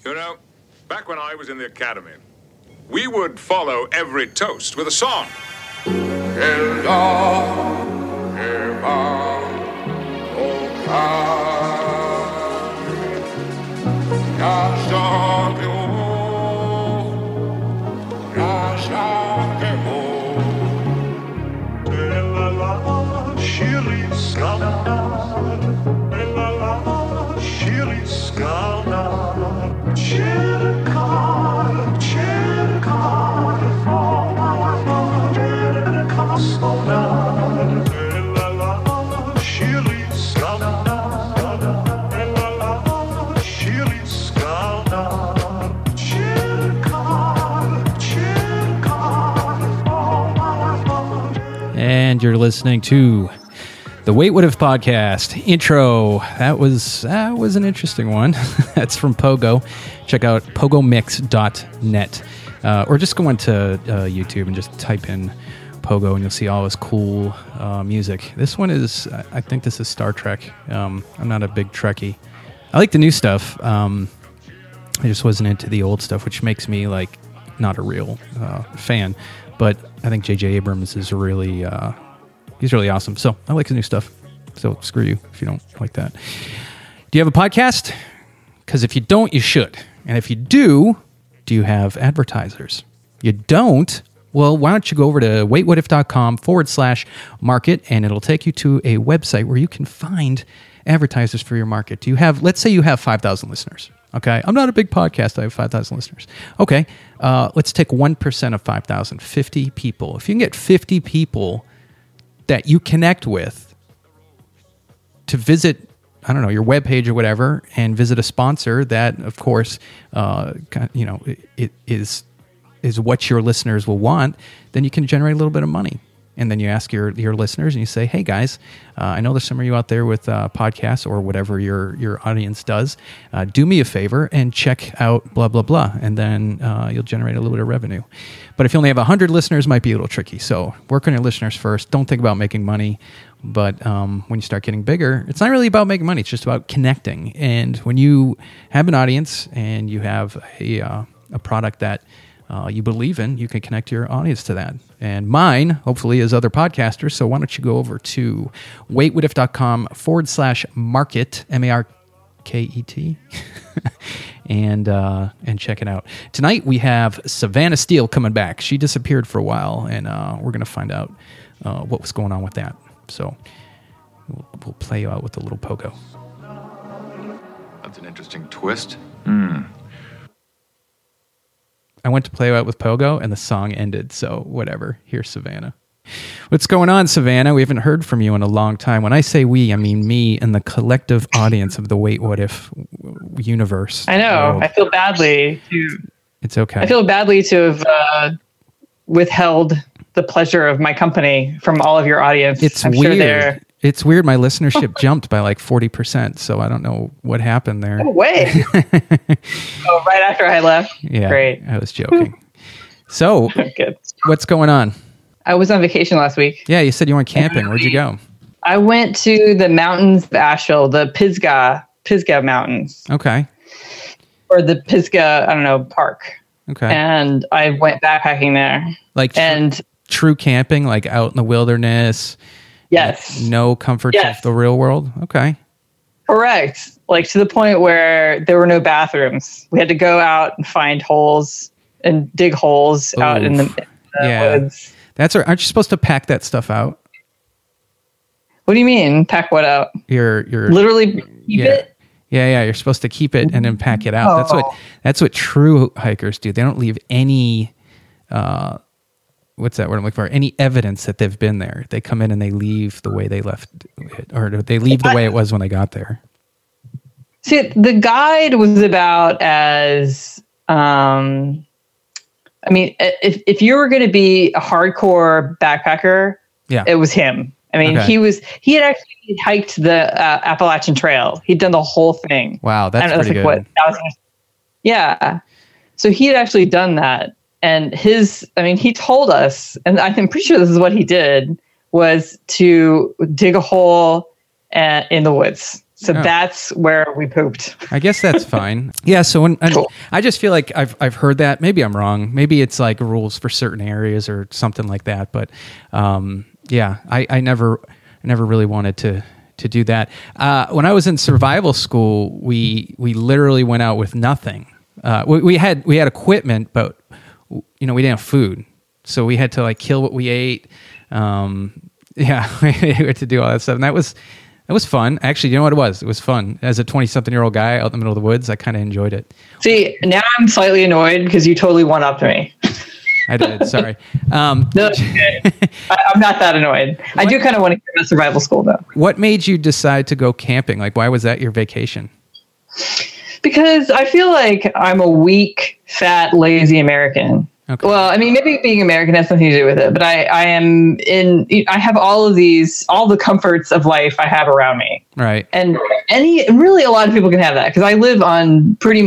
You know, back when I was in the academy, we would follow every toast with a song. And you're listening to the Wait What If podcast intro. That was an interesting one. That's from Pogo. Check out pogomix.net. Or just go into YouTube and just type in Pogo and you'll see all his cool music. This one is, I think this is Star Trek. I'm not a big Trekkie. I like the new stuff. I just wasn't into the old stuff, which makes me like not a real fan. But I think J.J. Abrams is really, he's really awesome. So I like his new stuff. So screw you if you don't like that. Do you have a podcast? Because if you don't, you should. And if you do you have advertisers? You don't? Well, why don't you go over to waitwhatif.com/market and it'll take you to a website where you can find advertisers for your market. Do you have, let's say you have 5,000 listeners. Okay, I'm not a big podcast. I have 5,000 listeners. Okay, let's take 1% of 5,000, 50 people. If you can get 50 people that you connect with to visit, I don't know, your webpage or whatever, and visit a sponsor that, of course, it is what your listeners will want, then you can generate a little bit of money. And then you ask your listeners and you say, hey, guys, I know there's some of you out there with podcasts or whatever your audience does. Do me a favor and check out blah, blah, blah. And then you'll generate a little bit of revenue. But if you only have 100 listeners, it might be a little tricky. So work on your listeners first. Don't think about making money. But when you start getting bigger, it's not really about making money. It's just about connecting. And when you have an audience and you have a product that you believe in, you can connect your audience to that. And mine, hopefully, is other podcasters. So why don't you go over to waitwhatif.com/market, MARKET, and check it out. Tonight we have Savannah Steele coming back. She disappeared for a while, and we're going to find out what was going on with that. So we'll play you out with a little Pogo. That's an interesting twist. I went to play out with Pogo, and the song ended, so whatever. Here's Savannah. What's going on, Savannah? We haven't heard from you in a long time. When I say we, I mean me and the collective audience of the Wait What If universe. I know. World. I feel badly. It's okay. I feel badly to have withheld the pleasure of my company from all of your audience. It's weird. It's weird. My listenership jumped by like 40%, so I don't know what happened there. No way. Right after I left? Yeah, great. I was joking. So, Good. What's going on? I was on vacation last week. Yeah, you said you went camping. Where'd you go? I went to the mountains of Asheville, the Pisgah Mountains. Okay. Or the Pisgah, I don't know, park. Okay. And I went backpacking there. Like true camping, like out in the wilderness. Yes. No comforts of the real world? Okay. Correct. Like to the point where there were no bathrooms. We had to go out and find holes and dig holes out in the woods. Aren't you supposed to pack that stuff out? What do you mean? Pack what out? You're literally keep it? Yeah. You're supposed to keep it and then pack it out. That's what true hikers do. They don't leave any what's that word I'm looking for? Any evidence that they've been there. They come in and they leave the way they left it, or they leave the way it was when they got there. See, the guide was about as, if you were going to be a hardcore backpacker, it was him. I mean, he had actually hiked the Appalachian Trail. He'd done the whole thing. Wow, that's pretty good. Yeah. So he had actually done that. And he told us, and I'm pretty sure this is what he did, was to dig a hole in the woods. So that's where we pooped. I guess that's fine. Yeah. So Cool. I just feel like I've heard that. Maybe I'm wrong. Maybe it's like rules for certain areas or something like that. But I never really wanted to do that. When I was in survival school, we literally went out with nothing. We had equipment, but we didn't have food, so we had to like kill what we ate. We had to do all that stuff, and that was fun. Actually, you know what it was? It was fun. As a 20-something-year-old guy out in the middle of the woods, I kind of enjoyed it. See, now I'm slightly annoyed because you totally one-upped me. I did. Sorry. No, okay. I'm not that annoyed. I do kind of want to get out of survival school, though. What made you decide to go camping? Like, why was that your vacation? Because I feel like I'm a weak, fat, lazy American. Okay. Well, I mean, maybe being American has something to do with it, but I have all the comforts of life I have around me. Right. And really a lot of people can have that because I live on pretty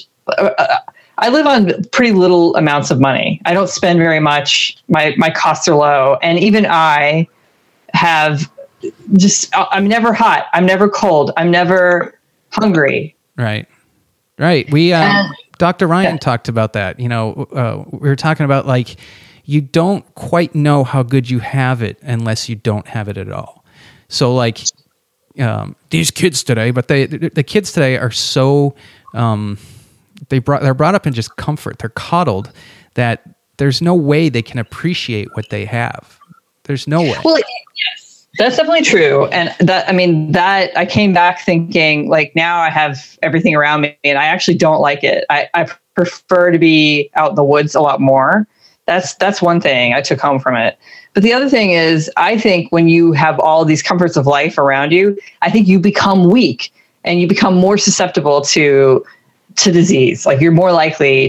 little amounts of money. I don't spend very much. My costs are low. And even I have I'm never hot. I'm never cold. I'm never hungry. Right. We, Dr. Ryan talked about that. We were talking about like, you don't quite know how good you have it unless you don't have it at all. So like, these kids today, but the kids today are so, they're brought up in just comfort. They're coddled that there's no way they can appreciate what they have. There's no way. Well, yes. That's definitely true. And that I came back thinking like now I have everything around me and I actually don't like it. I prefer to be out in the woods a lot more. That's one thing I took home from it. But the other thing is I think when you have all these comforts of life around you, I think you become weak and you become more susceptible to disease. Like you're more likely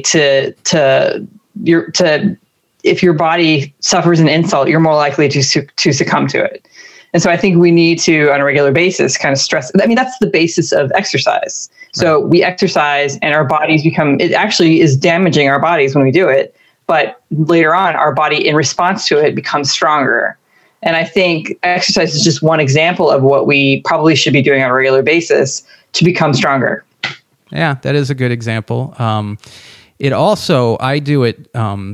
if your body suffers an insult, you're more likely to succumb to it. And so I think we need to, on a regular basis, kind of stress. I mean, that's the basis of exercise. So we exercise and our bodies it actually is damaging our bodies when we do it. But later on, our body in response to it becomes stronger. And I think exercise is just one example of what we probably should be doing on a regular basis to become stronger. Yeah, that is a good example. It also, I do it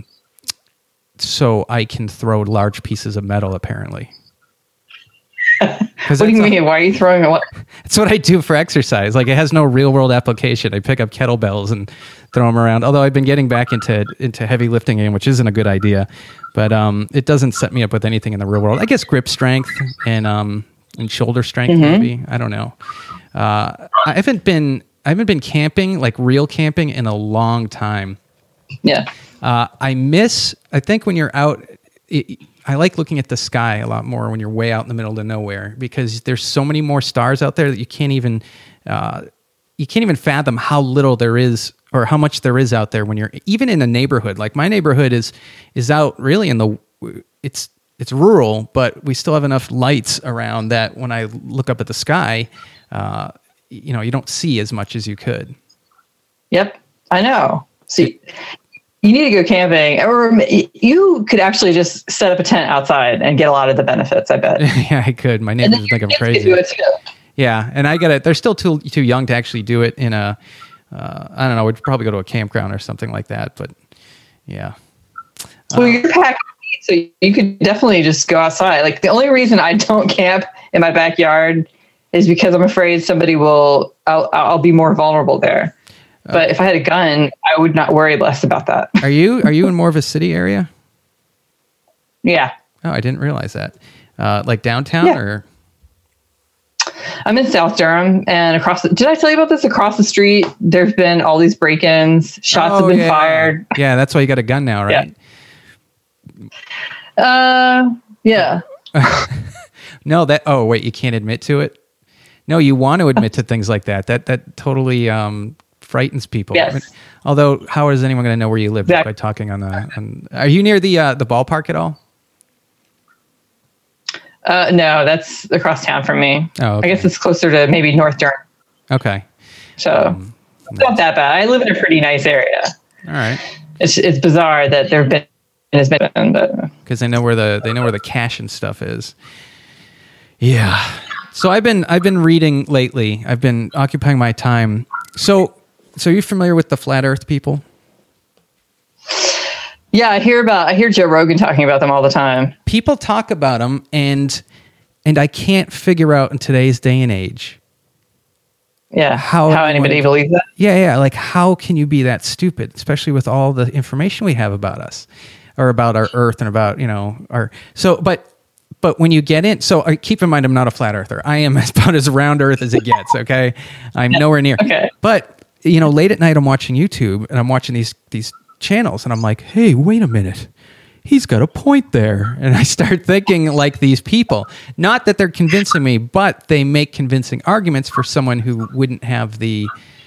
so I can throw large pieces of metal, apparently. What do you mean? Why are you throwing it? That's what I do for exercise. Like it has no real world application. I pick up kettlebells and throw them around. Although I've been getting back into heavy lifting again, which isn't a good idea. But it doesn't set me up with anything in the real world. I guess grip strength and shoulder strength maybe. I don't know. I haven't been camping, like real camping, in a long time. Yeah. I think when you're out. I like looking at the sky a lot more when you're way out in the middle of nowhere because there's so many more stars out there that you can't even fathom how little there is or how much there is out there when you're even in a neighborhood. Like my neighborhood is out really it's rural, but we still have enough lights around that when I look up at the sky, you don't see as much as you could. Yep, I know. See. You need to go camping, or you could actually just set up a tent outside and get a lot of the benefits, I bet. Yeah, I could. My neighbors think I'm crazy. Do it too. Yeah, and I got it. They're still too young to actually do it in a, I don't know, we'd probably go to a campground or something like that, but yeah. Well, you're packed, so you could definitely just go outside. Like the only reason I don't camp in my backyard is because I'm afraid somebody I'll be more vulnerable there. But if I had a gun, I would not worry less about that. Are you in more of a city area? Yeah. Oh, I didn't realize that. Like downtown or? I'm in South Durham and did I tell you about this? Across the street, there's been all these break-ins, shots have been fired. Yeah, that's why you got a gun now, right? Yeah. No, wait, you can't admit to it? No, you want to admit to things like that. That totally frightens people. Yes. I mean, although, how is anyone going to know where you live by talking on the? Are you near the ballpark at all? No, that's across town from me. Oh, okay. I guess it's closer to maybe North Durham. Okay. So it's not that bad. I live in a pretty nice area. All right. It's bizarre that there have been as many, but because they know where the cash and stuff is. Yeah. So I've been reading lately. I've been occupying my time. So are you familiar with the flat Earth people? Yeah, I hear Joe Rogan talking about them all the time. People talk about them, and I can't figure out in today's day and age. Yeah, how anybody believes that? Yeah. Like, how can you be that stupid, especially with all the information we have about us, or about our Earth, and about our But when you get in, so keep in mind, I'm not a flat earther. I am about as round Earth as it gets. Okay, I'm nowhere near. Okay. But late at night, I'm watching YouTube and I'm watching these channels, and I'm like, hey, wait a minute. He's got a point there. And I start thinking like these people. Not that they're convincing me, but they make convincing arguments for someone who wouldn't have the,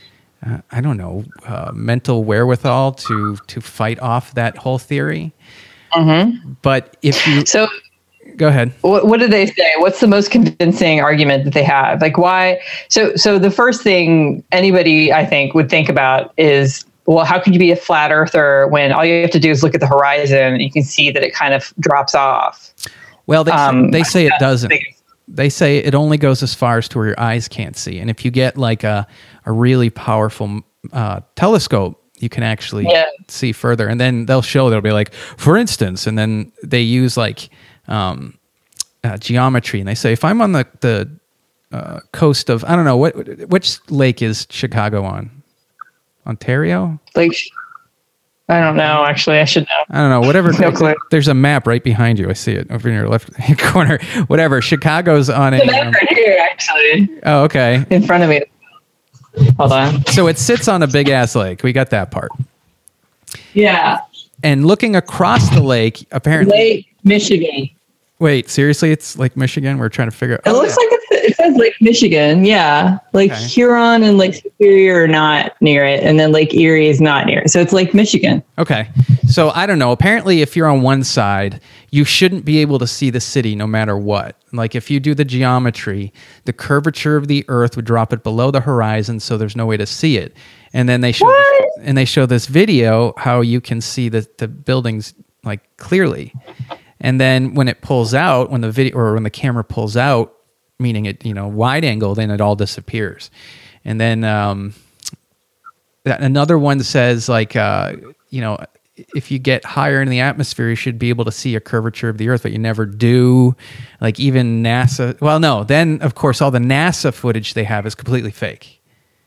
mental wherewithal to fight off that whole theory. Mm-hmm. But if you... So, go ahead. What do they say? What's the most convincing argument that they have? Like, why? So the first thing anybody, I think, would think about is, well, how could you be a flat earther when all you have to do is look at the horizon and you can see that it kind of drops off? Well, they say it doesn't. They say it only goes as far as to where your eyes can't see. And if you get like a really powerful telescope, you can actually see further. And then they'll be like, for instance, and then they use like geometry. And they say, if I'm on the coast of, I don't know, which lake is Chicago on? Ontario? Like, I don't know. Actually, I should know. I don't know. Whatever. No clue. There's a map right behind you. I see it over in your left corner. Whatever. Chicago's on the map right here, actually. Oh, okay. In front of me. Hold on. So it sits on a big ass lake. We got that part. Yeah. And looking across the lake, apparently. Lake Michigan. Wait, seriously? It's Lake Michigan? We're trying to figure out. It looks like it says Lake Michigan. Yeah. Lake Huron and Lake Superior are not near it. And then Lake Erie is not near it. So it's Lake Michigan. Okay. So I don't know. Apparently, if you're on one side, you shouldn't be able to see the city no matter what. Like if you do the geometry, the curvature of the Earth would drop it below the horizon, so there's no way to see it. And then they show this video how you can see the buildings like clearly. And then when it pulls out, when the camera pulls out, meaning it, wide angle, then it all disappears. And then another one says like, if you get higher in the atmosphere, you should be able to see a curvature of the Earth, but you never do. Like even NASA. Well, no. Then of course all the NASA footage they have is completely fake.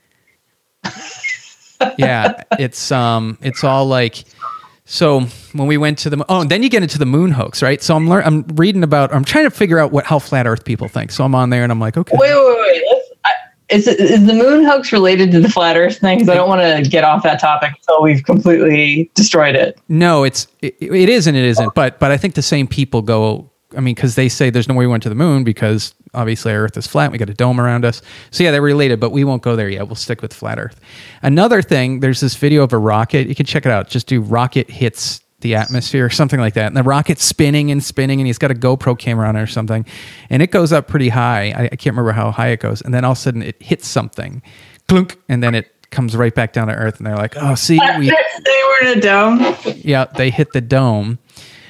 Yeah, it's all like. So when we went to and then you get into the moon hoax, right? So I'm reading about, I'm trying to figure out how flat Earth people think. So I'm on there and I'm like, okay. Wait. Is the moon hoax related to the flat Earth thing? Because I don't want to get off that topic until we've completely destroyed it. No, it is and it isn't. But I think the same people go, because they say there's no way we went to the moon because obviously our Earth is flat. We got a dome around us. So yeah, they're related, but we won't go there yet. We'll stick with flat Earth. Another thing, there's this video of a rocket. You can check it out. Just do rocket hits the atmosphere or something like that. And the rocket's spinning and he's got a GoPro camera on it or something. And it goes up pretty high. I can't remember how high it goes. And then all of a sudden it hits something. Clunk. And then it comes right back down to Earth. And they're like, oh, see. They were in a dome. Yeah, they hit the dome.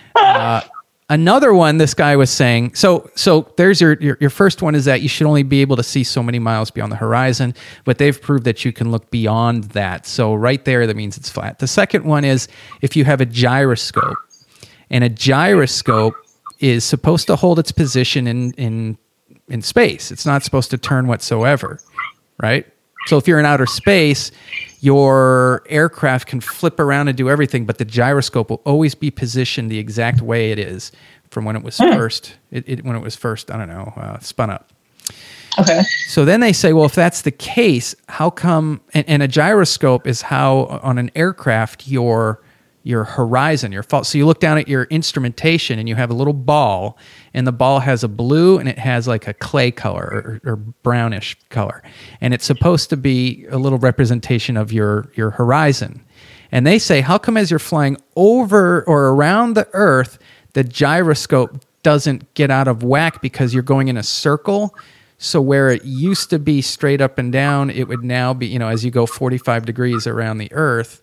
Another one, this guy was saying, so there's your first one is that you should only be able to see so many miles beyond the horizon, but they've proved that you can look beyond that. So right there, that means it's flat. The second one is if you have a gyroscope, and a gyroscope is supposed to hold its position in space. It's not supposed to turn whatsoever, right? So if you're in outer space, your aircraft can flip around and do everything, but the gyroscope will always be positioned the exact way it is from when it was first. When it was first, I don't know, spun up. Okay. So then they say, well, if that's the case, how come? And a gyroscope is how on an aircraft your horizon, so you look down at your instrumentation and you have a little ball, and the ball has a blue and it has like a clay color or brownish color, and it's supposed to be a little representation of your horizon. And they say, how come as you're flying over or around the Earth, the gyroscope doesn't get out of whack because you're going in a circle? So where it used to be straight up and down, it would now be, as you go 45 degrees around the Earth,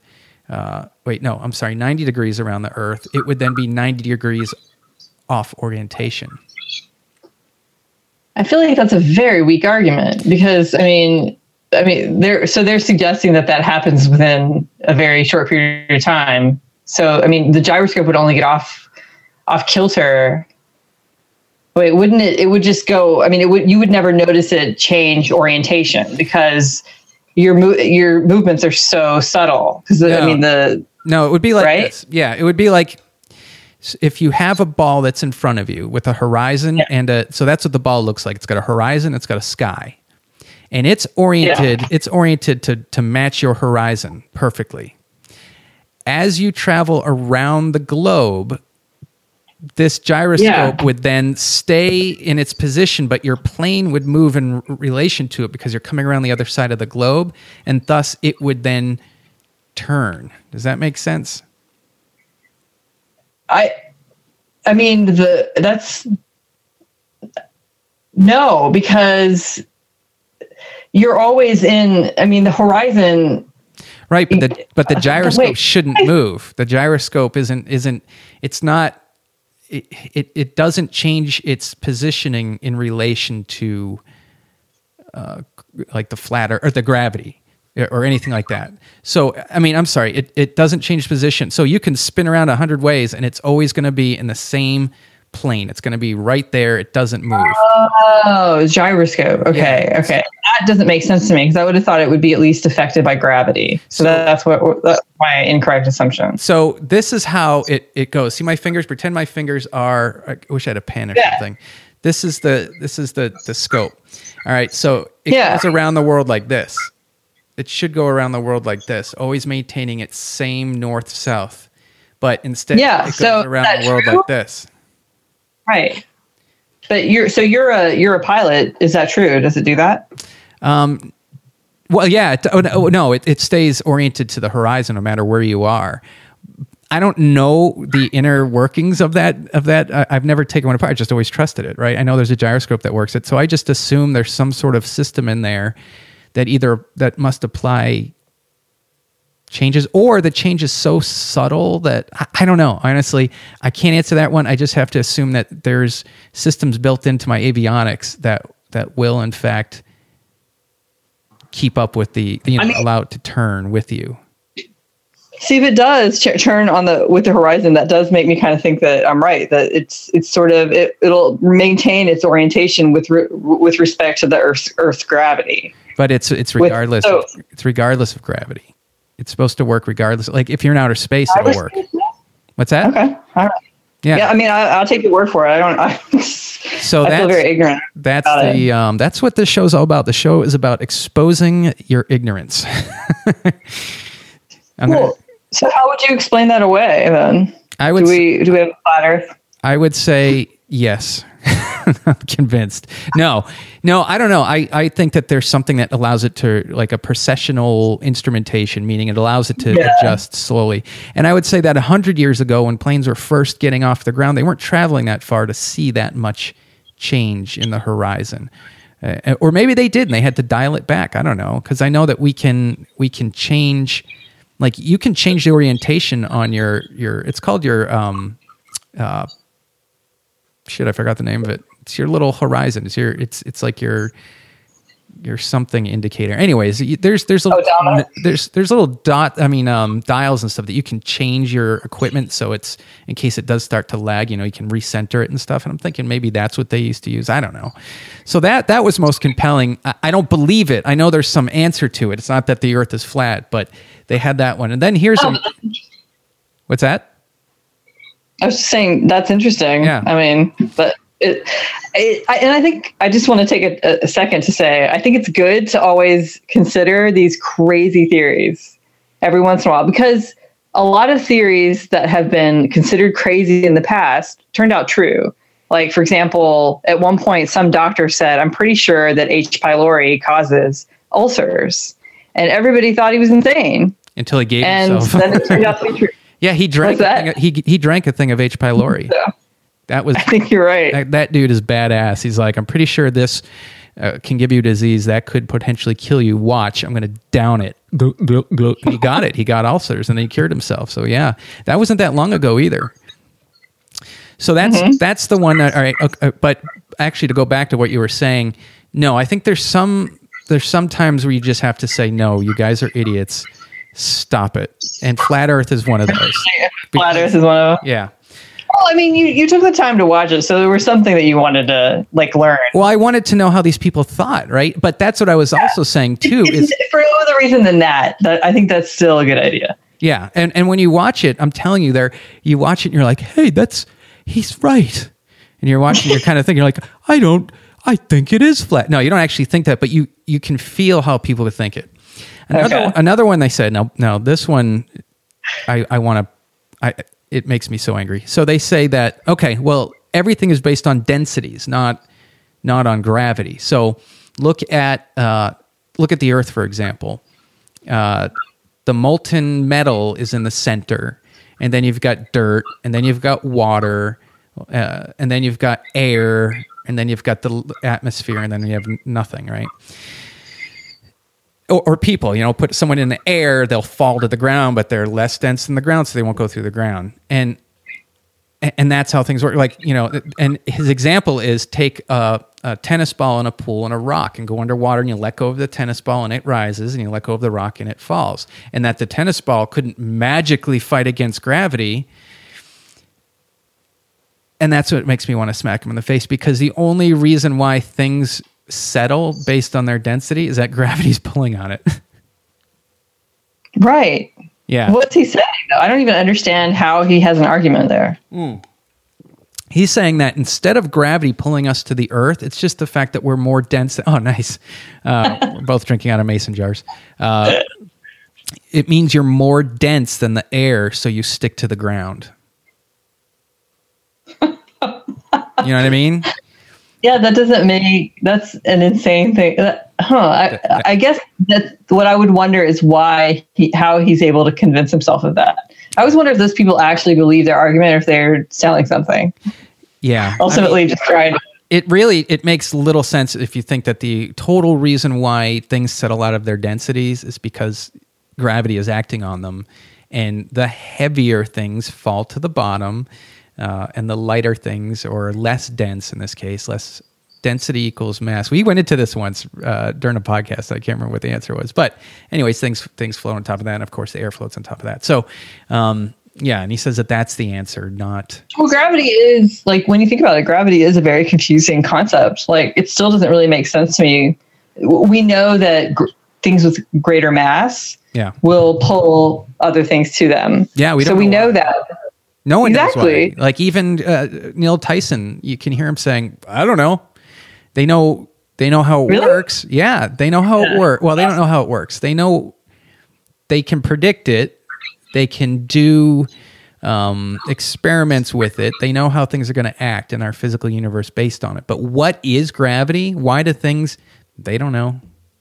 90 degrees around the Earth, it would then be 90 degrees off orientation. I feel like that's a very weak argument because they're suggesting that happens within a very short period of time. So I mean, the gyroscope would only get off kilter. Wait, wouldn't it? It would just go. I mean, you would never notice it change orientation because your movements are so subtle. Because no, it would be like right? this. Yeah, it would be like if you have a ball that's in front of you with a horizon so that's what the ball looks like. It's got a horizon, it's got a sky. And it's oriented to match your horizon perfectly. As you travel around the globe, this gyroscope would then stay in its position, but your plane would move in relation to it because you're coming around the other side of the globe, and thus it would then turn. Does that make sense? No, because you're always in. I mean, the horizon. Right, but the gyroscope shouldn't move. The gyroscope isn't. It's not. It doesn't change its positioning in relation to, like the flat or the gravity or anything like that. So, I mean, I'm sorry, it doesn't change position. So you can spin around 100 ways and it's always going to be in the same plane. It's going to be right there. It doesn't move. Oh, gyroscope. Okay. Yeah. Okay. That doesn't make sense to me because I would have thought it would be at least affected by gravity. So that's my incorrect assumption. So this is how it goes. See my fingers? Pretend my fingers are, I wish I had a pen or something. This is the scope. All right. So it goes around the world like this. It should go around the world like this, always maintaining its same north-south. But instead, it goes around the world like this. Right. But you're a pilot. Is that true? Does it do that? Well, yeah. It stays oriented to the horizon no matter where you are. I don't know the inner workings of that. I've never taken one apart. I just always trusted it, right? I know there's a gyroscope that works it. So I just assume there's some sort of system in there that must apply changes, or the change is so subtle that I don't know. Honestly, I can't answer that one. I just have to assume that there's systems built into my avionics that will in fact keep up with allow it to turn with you. See, if it does turn with the horizon, that does make me kind of think that I'm right. That it's sort of it'll maintain its orientation with respect to the Earth's gravity. But it's regardless. It's regardless of gravity. It's supposed to work regardless. Like if you're in outer space, it'll work. What's that? Okay. All right. Yeah. I mean, I'll take your word for it. I feel very ignorant. That's what this show's all about. The show is about exposing your ignorance. Cool. So how would you explain that away then? Do we have a flat Earth? I would say yes. I'm convinced. No, I don't know. I think that there's something that allows it to, like a precessional instrumentation, meaning it allows it to adjust slowly. And I would say that 100 years ago, when planes were first getting off the ground, they weren't traveling that far to see that much change in the horizon. Or maybe they did and they had to dial it back. I don't know. Because I know that we can change, like you can change the orientation on your it's called your, I forgot the name of it. It's your little horizon. It's like your something indicator. Anyways, there's little dials and stuff that you can change your equipment so it's in case it does start to lag. You can recenter it and stuff. And I'm thinking maybe that's what they used to use. I don't know. So that was most compelling. I don't believe it. I know there's some answer to it. It's not that the Earth is flat, but they had that one. And then what's that? I was just saying that's interesting. Yeah. I mean, but I think I just want to take a second to say I think it's good to always consider these crazy theories every once in a while, because a lot of theories that have been considered crazy in the past turned out true. Like, for example, at one point, some doctor said, "I'm pretty sure that H. pylori causes ulcers," and everybody thought he was insane until he gave himself. And then it turned out to be true. Yeah, he drank. He drank a thing of H. pylori. Yeah. That was. I think you're right. That dude is badass. He's like, I'm pretty sure this can give you a disease that could potentially kill you. Watch, I'm going to down it. He got it. He got ulcers, and then he cured himself. So yeah, that wasn't that long ago either. So that's the one that, all right. Okay, but actually, to go back to what you were saying, no, I think there's some times where you just have to say, no, you guys are idiots. Stop it. And Flat Earth is one of those. Flat Earth is one of them. Yeah. Well, I mean, you took the time to watch it, so there was something that you wanted to learn. Well, I wanted to know how these people thought, right? But that's what I was also saying too. Is for no other reason than that I think that's still a good idea. Yeah, and when you watch it, I'm telling you, you watch it and you're like, hey, he's right. And you're watching, you're kind of thinking, you're like, I think it is flat. No, you don't actually think that, but you can feel how people would think it. Another one they said, no, this one, it makes me so angry. So they say that, okay, well, everything is based on densities, not on gravity. So look at the Earth, for example. The molten metal is in the center, and then you've got dirt, and then you've got water, and then you've got air, and then you've got the atmosphere, and then you have nothing, right? Or people, put someone in the air, they'll fall to the ground, but they're less dense than the ground, so they won't go through the ground. And that's how things work. And his example is take a tennis ball in a pool and a rock and go underwater, and you let go of the tennis ball and it rises, and you let go of the rock and it falls. And that the tennis ball couldn't magically fight against gravity. And that's what makes me want to smack him in the face, because the only reason why things settle based on their density is that gravity's pulling on it. Right. Yeah. What's he saying, though? I don't even understand how he has an argument there. He's saying that instead of gravity pulling us to the Earth, it's just the fact that we're more dense. Oh, nice. We're both drinking out of mason jars. It means you're more dense than the air, so you stick to the ground. You know what I mean? Yeah, that's an insane thing. I guess that's what I would wonder is how he's able to convince himself of that. I always wonder if those people actually believe their argument or if they're selling something. Yeah. Ultimately, just trying to. It makes little sense if you think that the total reason why things settle out of their densities is because gravity is acting on them, and the heavier things fall to the bottom. And the lighter things, or less dense in this case, less density equals mass. We went into this once during a podcast. I can't remember what the answer was. But anyways, things float on top of that. And of course, the air floats on top of that. So, yeah, and he says that that's the answer, not... Well, gravity is, when you think about it, gravity is a very confusing concept. It still doesn't really make sense to me. We know that things with greater mass will pull other things to them. Yeah, we know that. No one knows exactly. why. Even Neil Tyson, you can hear him saying, I don't know. They know how it works. Yeah, they know how it works. Well, they don't know how it works. They know they can predict it. They can do experiments with it. They know how things are going to act in our physical universe based on it. But what is gravity? Why do things... They don't know.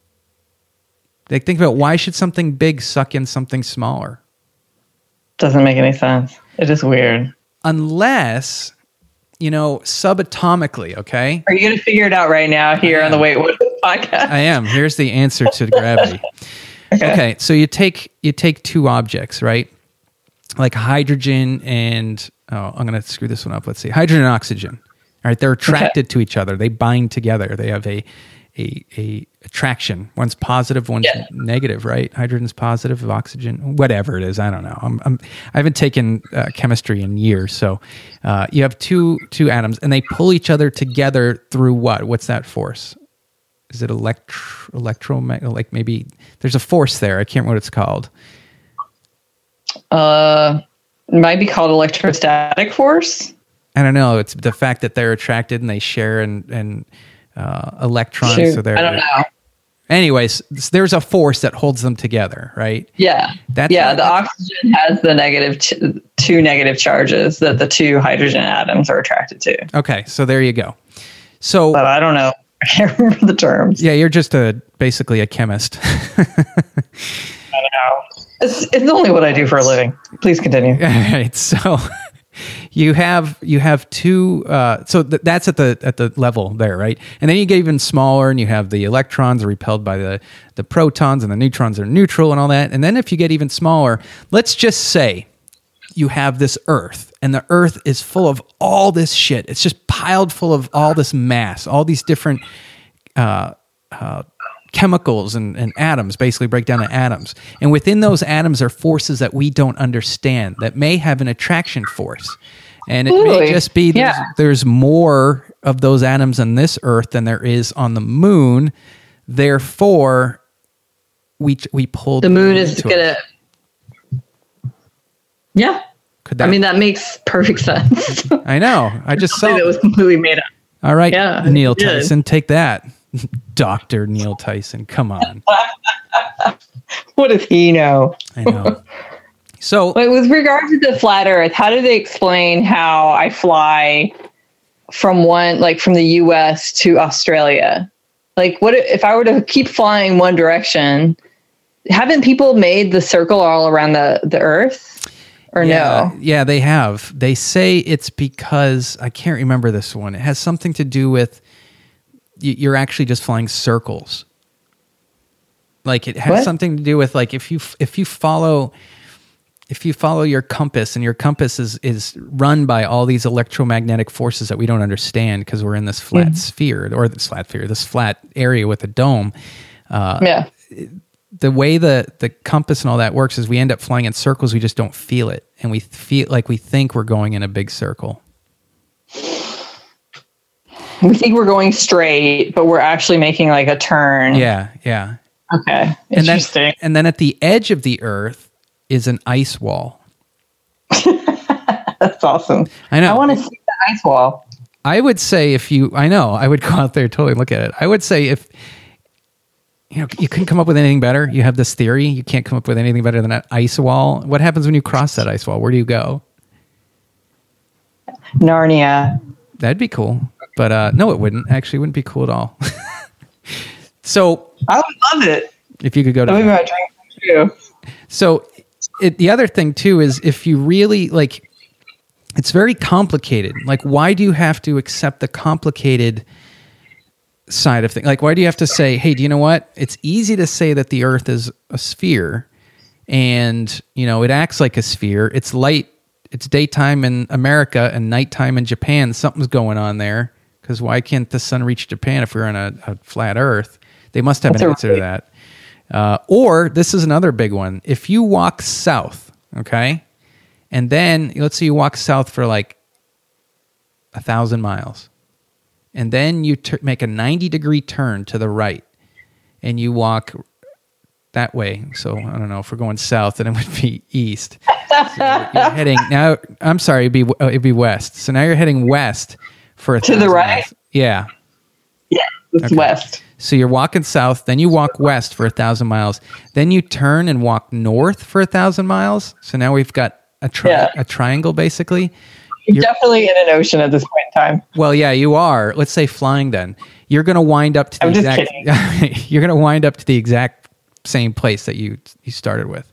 They think about, why should something big suck in something smaller? Doesn't make any sense. It is weird. Unless, subatomically, okay? Are you going to figure it out right now here on the Wait What podcast? I am. Here's the answer to gravity. Okay, so you take two objects, right? Like hydrogen and... Oh, I'm going to screw this one up. Let's see. Hydrogen and oxygen. All right, they're attracted to each other. They bind together. They have a attraction. One's positive, one's negative, right? Hydrogen's positive, oxygen, whatever it is. I don't know. I haven't taken chemistry in years. So you have two atoms, and they pull each other together through what? What's that force? Is it electromagnetic? Maybe there's a force there. I can't remember what it's called. It might be called electrostatic force. I don't know. It's the fact that they're attracted and they share and electrons. Sure. So they're, I don't know. Anyways, there's a force that holds them together, right? Yeah. The oxygen has the two negative charges that the two hydrogen atoms are attracted to. Okay, so there you go. But I don't know. I can't remember the terms. Yeah, you're just basically a chemist. I don't know. It's only what I do for a living. Please continue. All right, so you have two. So that's at the level there, right? And then you get even smaller, and you have the electrons are repelled by the protons, and the neutrons are neutral, and all that. And then if you get even smaller, let's just say you have this Earth, and the Earth is full of all this shit. It's just piled full of all this mass, all these different chemicals and atoms, basically break down to atoms. And within those atoms are forces that we don't understand that may have an attraction force. And it may just be there's more of those atoms on this Earth than there is on the moon. Therefore, we pulled the moon is gonna. Yeah. I mean, that makes perfect sense. I know. I just saw that was completely made up. All right, Neil Tyson, take that. Dr. Neil Tyson, come on. What does he know? I know. So, but with regard to the flat Earth, how do they explain how I fly from the US to Australia? Like, what if I were to keep flying one direction? Haven't people made the circle all around the Earth? Or no? Yeah, they have. They say it's because, I can't remember this one. It has something to do with you're actually just flying circles. Like it has something to do with like if you follow your compass, and your compass is run by all these electromagnetic forces that we don't understand because we're in this flat sphere, or this flat area with a dome. The way the compass and all that works is we end up flying in circles. We just don't feel it. And we feel like we think we're going in a big circle. We think we're going straight, but we're actually making like a turn. Yeah. Okay. Interesting. And then at the edge of the Earth is an ice wall. That's awesome. I know. I want to see the ice wall. I would say I would go out there totally look at it. I would say if you couldn't come up with anything better. You have this theory. You can't come up with anything better than an ice wall. What happens when you cross that ice wall? Where do you go? Narnia. That'd be cool. But no, it wouldn't. Actually, it wouldn't be cool at all. So I would love it. If you could go to that would be my dream too. So the other thing too is if you really like, it's very complicated. Like, why do you have to accept the complicated side of things? Like, why do you have to say, hey, do you know what? It's easy to say that the Earth is a sphere and, it acts like a sphere. It's light. It's daytime in America and nighttime in Japan. Something's going on there because why can't the sun reach Japan if we're on a flat Earth? They must have an answer to that. Or this is another big one. If you walk south, okay, and then let's say you walk south for like 1,000 miles, and then you make a 90-degree turn to the right, and you walk that way. So I don't know if we're going south, then it would be east. So you're heading now. I'm sorry, it'd be west. So now you're heading west for to the right. Miles. Yeah. Yeah, it's west. So you're walking south, then you walk west for 1,000 miles, then you turn and walk north for 1,000 miles. So now we've got a triangle basically. You're definitely in an ocean at this point in time. Well, yeah, you are. Let's say flying. Then you're going to wind up to the exact. You're going to wind up to the exact same place that you started with.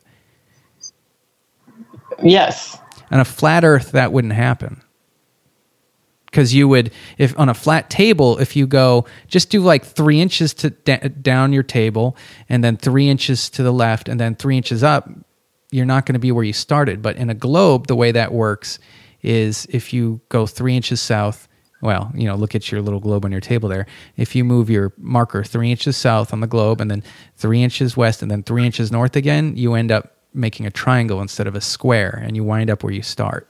Yes. On a flat Earth, that wouldn't happen. Because you would, if on a flat table, if you go, just do like 3 inches to down your table, and then 3 inches to the left, and then 3 inches up, you're not going to be where you started. But in a globe, the way that works is if you go 3 inches south, well, look at your little globe on your table there. If you move your marker 3 inches south on the globe, and then 3 inches west, and then 3 inches north again, you end up making a triangle instead of a square, and you wind up where you start.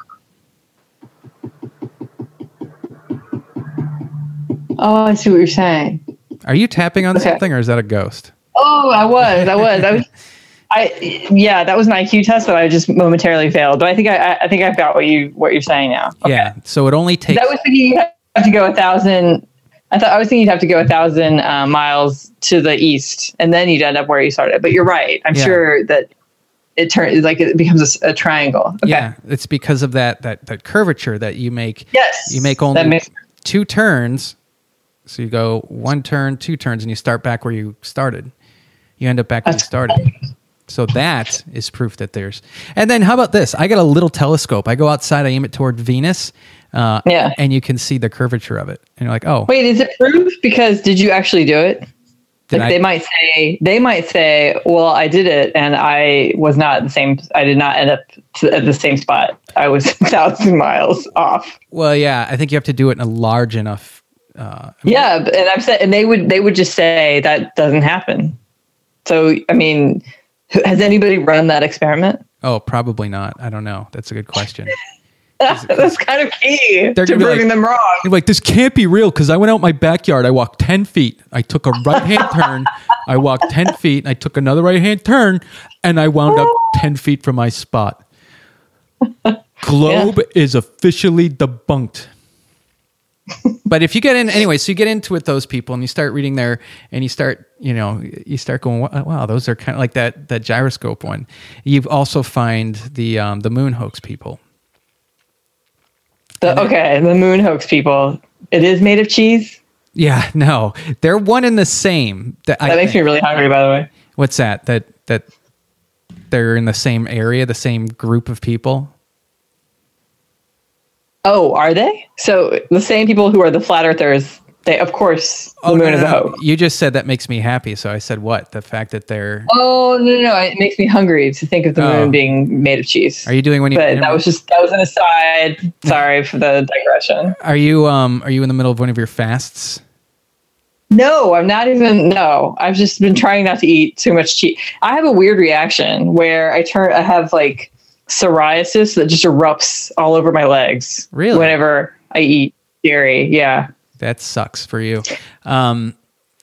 Oh, I see what you're saying. Are you tapping on something, or is that a ghost? Oh, I was. that was an IQ test that I just momentarily failed. But I think I've got what you're saying now. Okay. Yeah. So it only takes. I was thinking you have to go 1,000. I was thinking you'd have to go 1,000 miles to the east, and then you'd end up where you started. But you're right. I'm sure that it becomes a triangle. Okay. Yeah, it's because of that curvature that you make. Yes. You make only 2 turns. So you go 1 turn, 2 turns, and you start back where you started. You end up back where you started. So that is proof that there's... And then how about this? I got a little telescope. I go outside, I aim it toward Venus, and you can see the curvature of it. And you're like, oh. Wait, is it proof? Because did you actually do it? Like they might say, well, I did it and I was not the same. I did not end up at the same spot. I was 1,000 miles off. Well, yeah, I think you have to do it in a large enough. Yeah. And I've said, and they would just say that doesn't happen. So, I mean, has anybody run that experiment? Oh, probably not. I don't know. That's a good question. That's kind of key They're to proving them wrong. They're like, this can't be real because I went out my backyard. I walked 10 feet. I took a right-hand turn. I walked 10 feet. And I took another right-hand turn, and I wound up 10 feet from my spot. Globe is officially debunked. But if you get in anyway, so you get into it, those people, and you start reading there, and you start going, wow, those are kind of like that gyroscope one. You also find the moon hoax people. The moon hoax people. It is made of cheese? Yeah, no. They're one and the same. That makes me really hungry, by the way. What's that? That they're in the same area, the same group of people? Oh, are they? So the same people who are the flat earthers, they, of course, the moon is a hoax. You just said that makes me happy, so I said what? The fact that they're... Oh, no. It makes me hungry to think of the moon being made of cheese. Are you doing when you... But that was an aside. Sorry for the digression. Are you in the middle of one of your fasts? No, I'm not even... No, I've just been trying not to eat too much cheese. I have a weird reaction where I have like psoriasis that just erupts all over my legs. Really? Whenever I eat dairy. Yeah. That sucks for you. I'm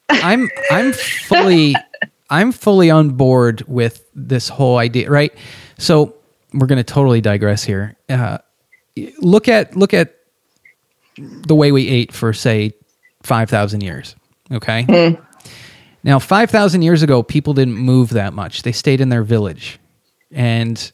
fully on board with this whole idea, right? So we're going to totally digress here. Look at the way we ate for, say, 5,000 years. Okay. Mm. Now, 5,000 years ago, people didn't move that much. They stayed in their village, and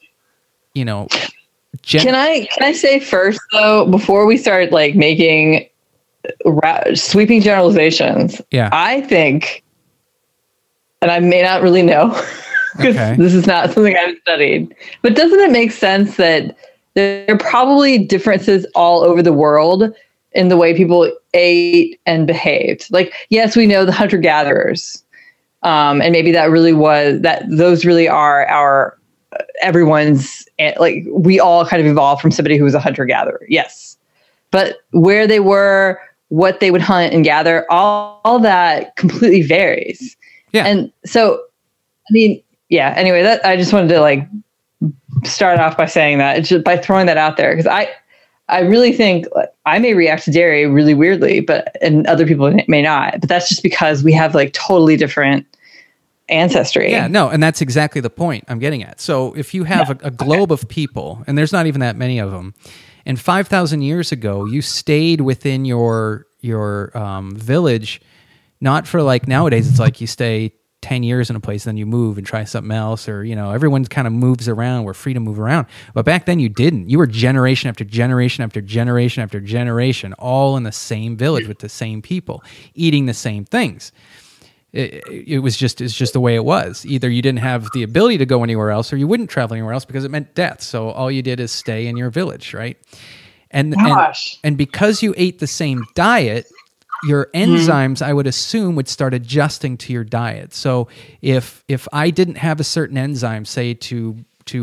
can I say first though, before we start like making sweeping generalizations? Yeah, I think, and I may not really know because this is not something I've studied, but doesn't it make sense that there are probably differences all over the world in the way people ate and behaved? Like, yes, we know the hunter-gatherers, and maybe those really are our everyone's, like, we all kind of evolved from somebody who was a hunter-gatherer. Yes. But where they were, what they would hunt and gather, all that completely varies. Yeah. And so, I mean, yeah, anyway, I just wanted to like start off by saying that, just by throwing that out there. Because I really think I may react to dairy really weirdly, and other people may not. But that's just because we have like totally different ancestry. Yeah, no, and that's exactly the point I'm getting at. So if you have a globe of people, and there's not even that many of them, and 5,000 years ago, you stayed within your village, not for like nowadays, it's like you stay 10 years in a place, then you move and try something else, or, everyone kind of moves around. We're free to move around. But back then you didn't. You were generation after generation after generation after generation, all in the same village with the same people, eating the same things. It's just the way it was. Either you didn't have the ability to go anywhere else, or you wouldn't travel anywhere else because it meant death. So all you did is stay in your village, right? And because you ate the same diet, your enzymes, I would assume, would start adjusting to your diet. So if I didn't have a certain enzyme, say to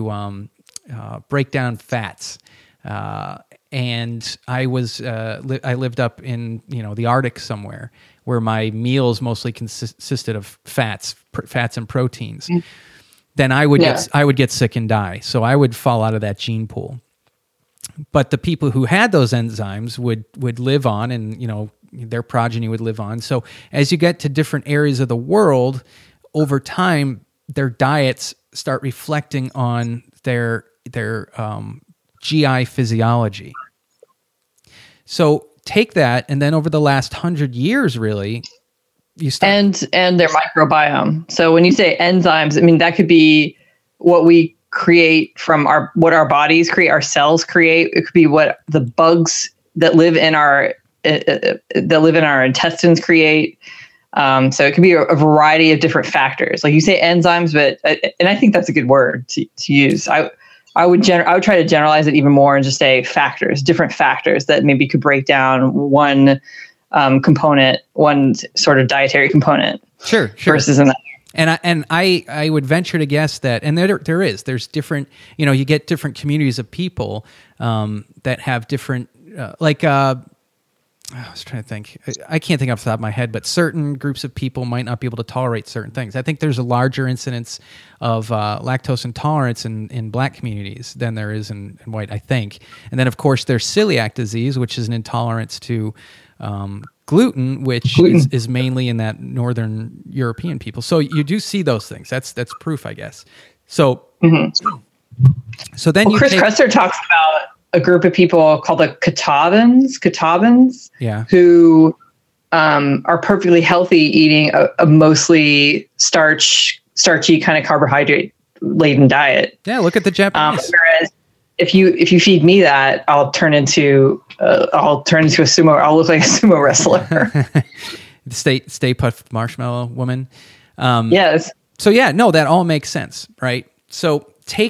break down fats, and I lived up in the Arctic somewhere, where my meals mostly consisted of fats and proteins, then I would get sick and die. So I would fall out of that gene pool. But the people who had those enzymes would live on, and their progeny would live on. So as you get to different areas of the world, over time, their diets start reflecting on their GI physiology. So take that, and then over the last 100 years, really, you start... And their microbiome. So when you say enzymes, I mean, that could be what we create from what our bodies create, our cells create. It could be what the bugs that live in our intestines create. So it could be a variety of different factors. Like you say enzymes, and I think that's a good word to use. I would try to generalize it even more and just say factors, different factors that maybe could break down one component, one sort of dietary component. Sure. versus in that. And I would venture to guess that, and there's different, you get different communities of people that have different, I was trying to think. I can't think off the top of my head, but certain groups of people might not be able to tolerate certain things. I think there's a larger incidence of lactose intolerance in Black communities than there is in white, I think. And then, of course, there's celiac disease, which is an intolerance to gluten, which is mainly in that Northern European people. So you do see those things. That's proof, I guess. So, so then Chris Kresser talks about a group of people called the Catawbans, who are perfectly healthy eating a mostly starchy kind of carbohydrate laden diet. Yeah, look at the Japanese. Whereas if you feed me that, I'll turn into a sumo. I'll look like a sumo wrestler. Stay Puft Marshmallow Woman. Yes. So yeah, no, that all makes sense, right? So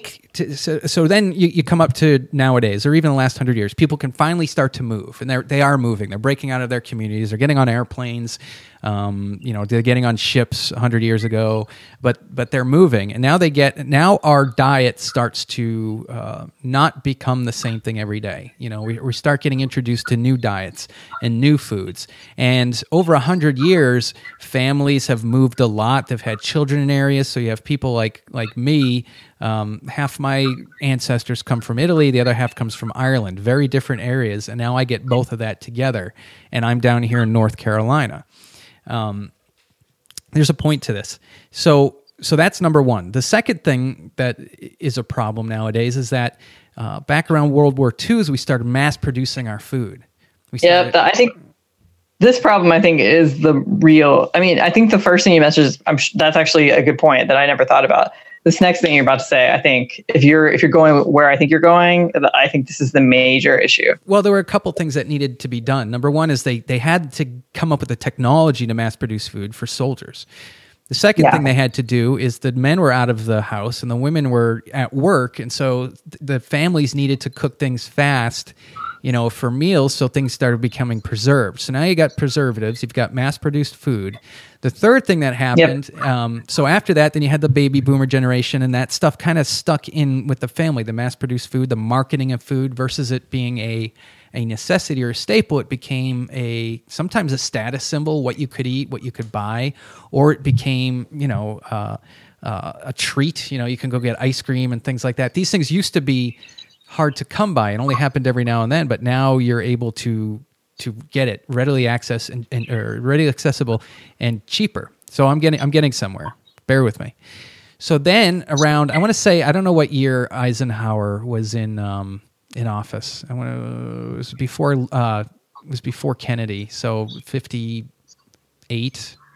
so then you come up to nowadays, or even the last 100 years, people can finally start to move, and they are moving. They're breaking out of their communities. They're getting on airplanes. They're getting on ships 100 years ago, but they're moving, and now our diet starts to not become the same thing every day. We start getting introduced to new diets and new foods, and over 100 years, families have moved a lot. They've had children in areas, so you have people like me. Half my ancestors come from Italy, the other half comes from Ireland, very different areas, and now I get both of that together, and I'm down here in North Carolina. There's a point to this. So that's number one. The second thing that is a problem nowadays is that back around World War II, as we started mass producing our food. I think this problem, is the real. I think the first thing you mentioned is that's actually a good point that I never thought about. This next thing you're about to say, I think if you're going where I think you're going, I think this is the major issue. Well, there were a couple things that needed to be done. Number one is they had to come up with the technology to mass produce food for soldiers. The second thing they had to do is the men were out of the house and the women were at work, and so the families needed to cook things fast, for meals, so things started becoming preserved. So now you got preservatives, you've got mass-produced food. The third thing that happened, so after that, then you had the baby boomer generation, and that stuff kind of stuck in with the family, the mass-produced food, the marketing of food, versus it being a necessity or a staple. It became sometimes a status symbol, what you could eat, what you could buy, or it became, a treat. You can go get ice cream and things like that. These things used to be hard to come by and only happened every now and then, but now you're able to get it readily readily accessible and cheaper. So I'm getting somewhere. Bear with me. So then around, I want to say, I don't know what year Eisenhower was in office. It was before Kennedy. So 58,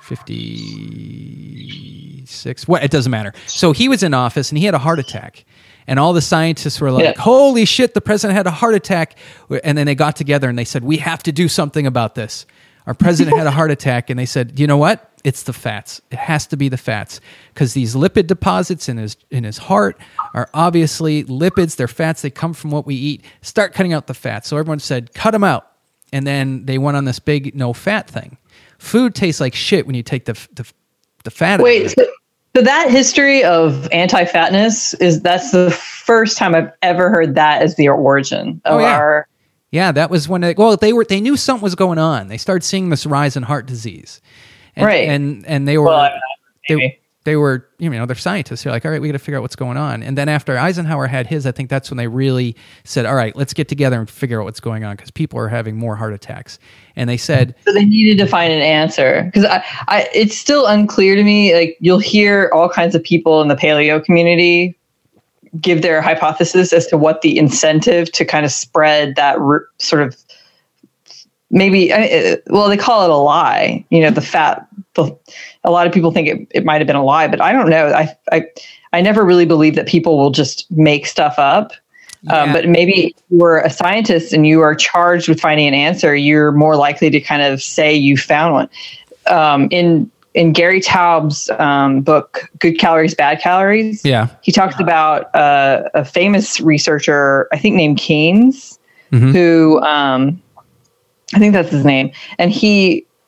56. What? It doesn't matter. So he was in office and he had a heart attack. And all the scientists were like, holy shit, the president had a heart attack. And then they got together and they said, we have to do something about this. Our president had a heart attack. And they said, you know what? It's the fats. It has to be the fats. Because these lipid deposits in his heart are obviously lipids. They're fats. They come from what we eat. Start cutting out the fats. So everyone said, cut them out. And then they went on this big no-fat thing. Food tastes like shit when you take the fat out of it. So that history of anti-fatness that's the first time I've ever heard that as the origin of our. Yeah, that was when they knew something was going on. They started seeing this rise in heart disease, and they were they were they're scientists. They're like, all right, we got to figure out what's going on. And then after Eisenhower had his, I think that's when they really said, all right, let's get together and figure out what's going on because people are having more heart attacks. And they said, so they needed to find an answer because it's still unclear to me. Like you'll hear all kinds of people in the paleo community give their hypothesis as to what the incentive to kind of spread that sort of maybe, they call it a lie, the fat, a lot of people think it might've been a lie, but I don't know. I never really believed that people will just make stuff up. But maybe if you were a scientist and you are charged with finding an answer, you're more likely to kind of say you found one. In Gary Taub's book, Good Calories, Bad Calories, he talks about a famous researcher, I think named Keynes, who I think that's his name. And he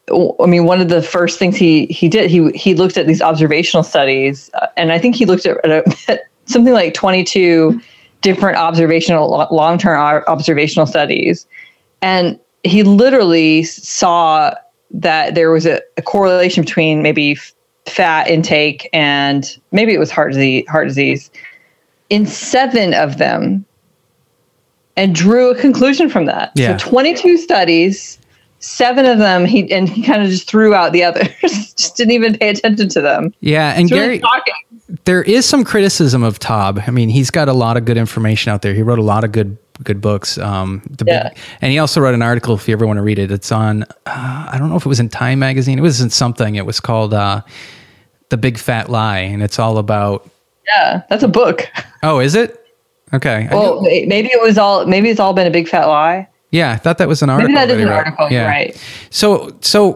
I mean, one of the first things he did, he looked at these observational studies, and I think he looked at something like 22 different long-term observational studies, and he literally saw that there was a correlation between maybe fat intake and maybe it was heart disease in 7 of them, and drew a conclusion from that. Yeah. So 22 studies. 7 of them, he kind of just threw out the others, just didn't even pay attention to them. Yeah, and it's Gary, really shocking. there is some criticism of Taub. I mean, he's got a lot of good information out there. He wrote a lot of good books. And he also wrote an article, if you ever want to read it. It's on, I don't know if it was in Time magazine. It was in something. It was called The Big Fat Lie, and it's all about... Yeah, that's a book. Oh, is it? Okay. Well, maybe it's all been a big fat lie. Yeah, I thought that was an article. Maybe that is an article, yeah. Right. So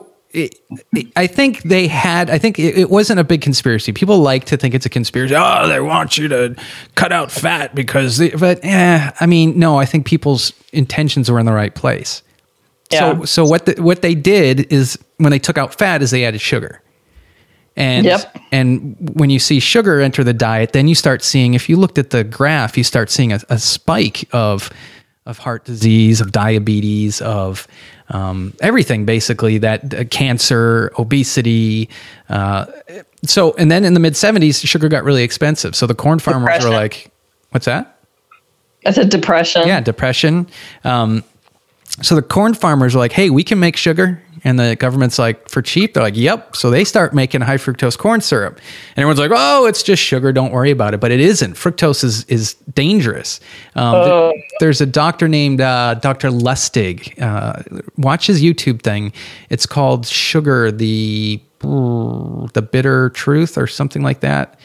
I think it wasn't a big conspiracy. People like to think it's a conspiracy. Oh, they want you to cut out fat because... I mean, no, I think people's intentions were in the right place. Yeah. So what they did is when they took out fat is they added sugar. And and when you see sugar enter the diet, then you start seeing, if you looked at the graph, you start seeing a spike of heart disease, of diabetes, of everything basically, that cancer, obesity. And then in the mid 70s, sugar got really expensive. So the corn farmers were like, what's that? I said depression. Yeah, depression. So the corn farmers were like, hey, we can make sugar. And the government's like, for cheap? They're like, yep. So they start making high fructose corn syrup. And everyone's like, oh, it's just sugar. Don't worry about it. But it isn't. Fructose is dangerous. There's a doctor named Dr. Lustig. Watch his YouTube thing. It's called Sugar, the Bitter Truth or something like that.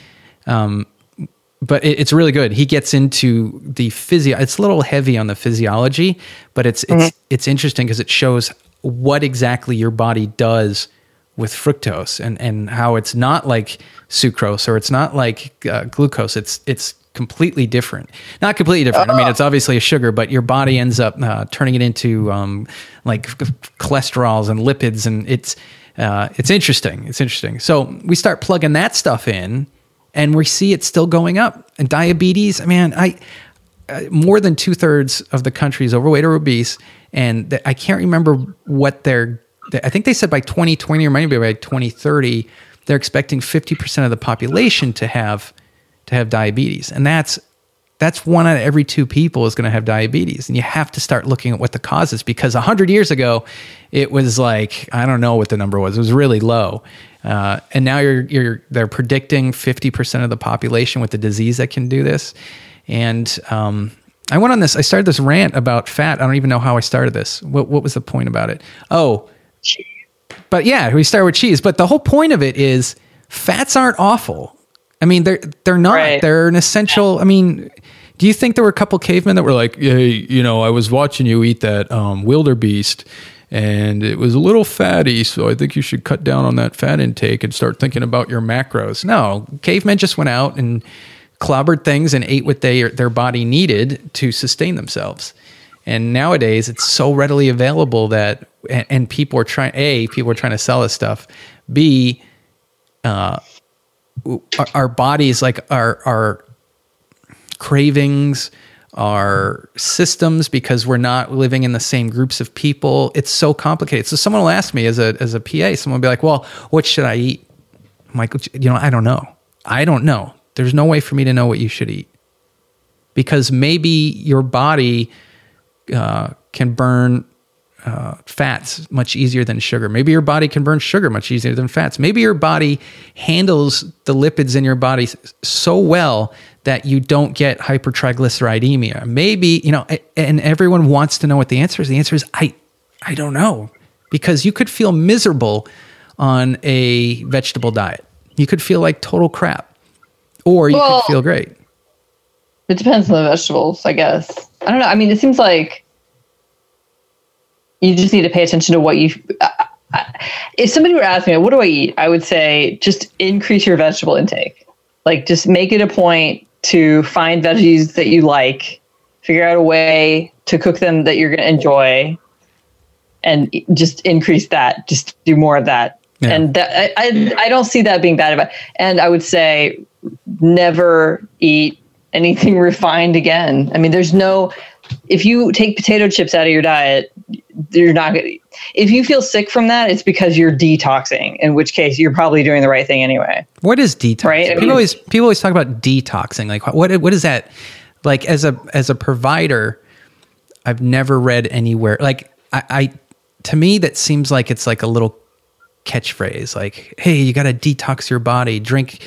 But it's really good. He gets into the it's a little heavy on the physiology, but it's interesting because it shows what exactly your body does with fructose and how it's not like sucrose or it's not like glucose. It's completely different. Not completely different. I mean, it's obviously a sugar, but your body ends up turning it into like cholesterols and lipids, and it's interesting. It's interesting. So we start plugging that stuff in, and we see it still going up. And diabetes, man, more than 2/3 of the country is overweight or obese. And I can't remember what I think they said by 2020 or maybe by 2030, they're expecting 50% of the population to have diabetes. And that's 1 out of every 2 people is going to have diabetes. And you have to start looking at what the cause is, because 100 years ago, it was like, I don't know what the number was. It was really low. And now they're predicting 50% of the population with the disease that can do this. And, I went on this. I started this rant about fat. I don't even know how I started this. What was the point about it? Oh, cheese. But yeah, we started with cheese. But the whole point of it is fats aren't awful. I mean, they're not. Right. They're an essential. I mean, do you think there were a couple cavemen that were like, hey, I was watching you eat that wildebeest, and it was a little fatty, so I think you should cut down on that fat intake and start thinking about your macros. No, cavemen just went out and clobbered things and ate what their body needed to sustain themselves. And nowadays it's so readily available that, and people are trying to sell us stuff. B, our bodies, like our cravings, our systems, because we're not living in the same groups of people. It's so complicated. So someone will ask me as a PA, someone will be like, well, what should I eat? I'm like, I don't know. There's no way for me to know what you should eat, because maybe your body can burn fats much easier than sugar. Maybe your body can burn sugar much easier than fats. Maybe your body handles the lipids in your body so well that you don't get hypertriglyceridemia. Maybe, and everyone wants to know what the answer is. The answer is, I don't know, because you could feel miserable on a vegetable diet. You could feel like total crap. Or you could feel great. It depends on the vegetables, I guess. I don't know. I mean, it seems like you just need to pay attention to what you... if somebody were to ask me, what do I eat? I would say just increase your vegetable intake. Like, just make it a point to find veggies that you like, figure out a way to cook them that you're going to enjoy, and just increase that, just do more of that. Yeah. And that, I don't see that being bad about. And I would say never eat anything refined again. I mean, if you take potato chips out of your diet, you're not going to, if you feel sick from that, it's because you're detoxing, in which case you're probably doing the right thing anyway. What is detox? Right? People always talk about detoxing. Like what is that? Like as a provider, I've never read anywhere. Like I to me, that seems like it's like a little catchphrase. Like, hey, you got to detox your body. Drink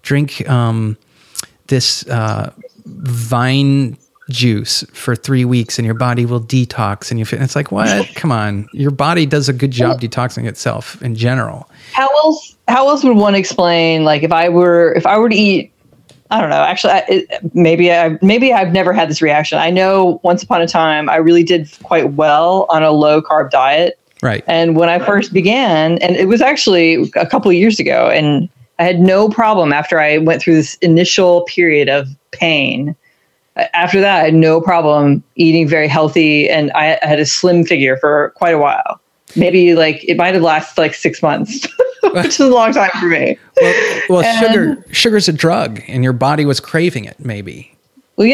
this vine juice for 3 weeks and your body will detox. And it's like, what? Come on. Your body does a good job detoxing itself in general. How else would one explain, like, if I were to eat, I don't know, actually, maybe I've never had this reaction. I know once upon a time, I really did quite well on a low carb diet. Right. And when I first began, and it was actually a couple of years ago, and I had no problem after I went through this initial period of pain. After that, I had no problem eating very healthy, and I had a slim figure for quite a while. Maybe it might have lasted like 6 months, which is a long time for me. Well, sugar's a drug, and your body was craving it, maybe. So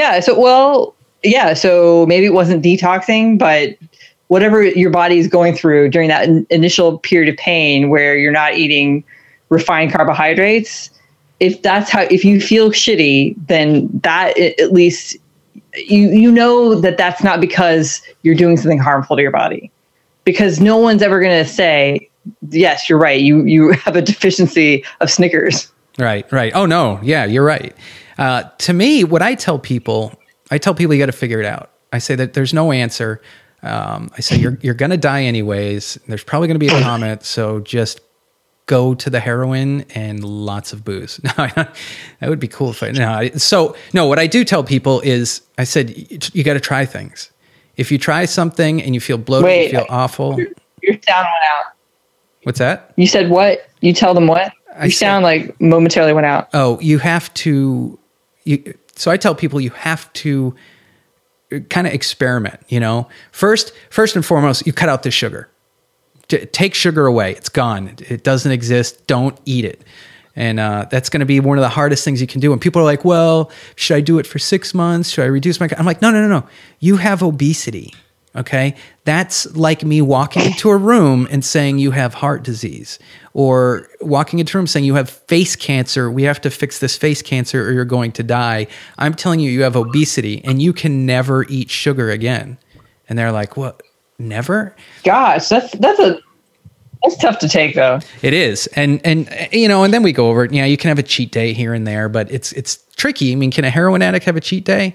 maybe it wasn't detoxing, but whatever your body is going through during that initial period of pain where you're not eating refined carbohydrates, if you feel shitty, then that at least you know that that's not because you're doing something harmful to your body, because no one's ever going to say, yes, you're right, you have a deficiency of Snickers. Right. Oh no, yeah, you're right. To me, what I tell people you got to figure it out. I say that there's no answer. I say you're going to die anyways. There's probably going to be a comet, so just go to the heroin and lots of booze. No, that would be cool if what I do tell people is, I said, you got to try things. If you try something and you feel bloated, you feel awful. Your sound went out. What's that? You said what? You tell them what? Sound like momentarily went out. Oh, you have to, so I tell people you have to kind of experiment, First and foremost, you cut out the sugar. Take sugar away. It's gone. It doesn't exist. Don't eat it. And that's going to be one of the hardest things you can do. And people are like, well, should I do it for 6 months? Should I reduce my... I'm like, no. You have obesity. Okay. That's like me walking into a room and saying you have heart disease, or walking into a room saying you have face cancer. We have to fix this face cancer or you're going to die. I'm telling you have obesity and you can never eat sugar again. And they're like, what? Never? Gosh, that's tough to take though. It is. And then we go over it. You can have a cheat day here and there, but it's tricky. I mean, can a heroin addict have a cheat day?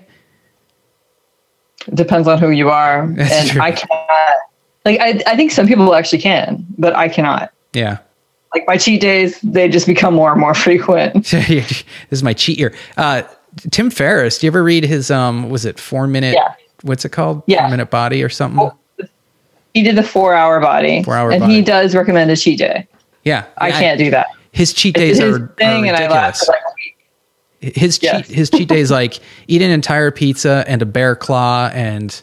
It depends on who you are. That's true. I cannot. I think some people actually can, but I cannot. Yeah. Like my cheat days, they just become more and more frequent. This is my cheat year. Tim Ferriss, do you ever read his, was it 4 minute? Yeah. What's it called? Yeah. 4 minute body or something? He did the 4 hour body. 4 hour and body. He does recommend a cheat day. Yeah. I can't do that. His cheat days are ridiculous. And I laughed for like a week. His cheat days like eat an entire pizza and a bear claw and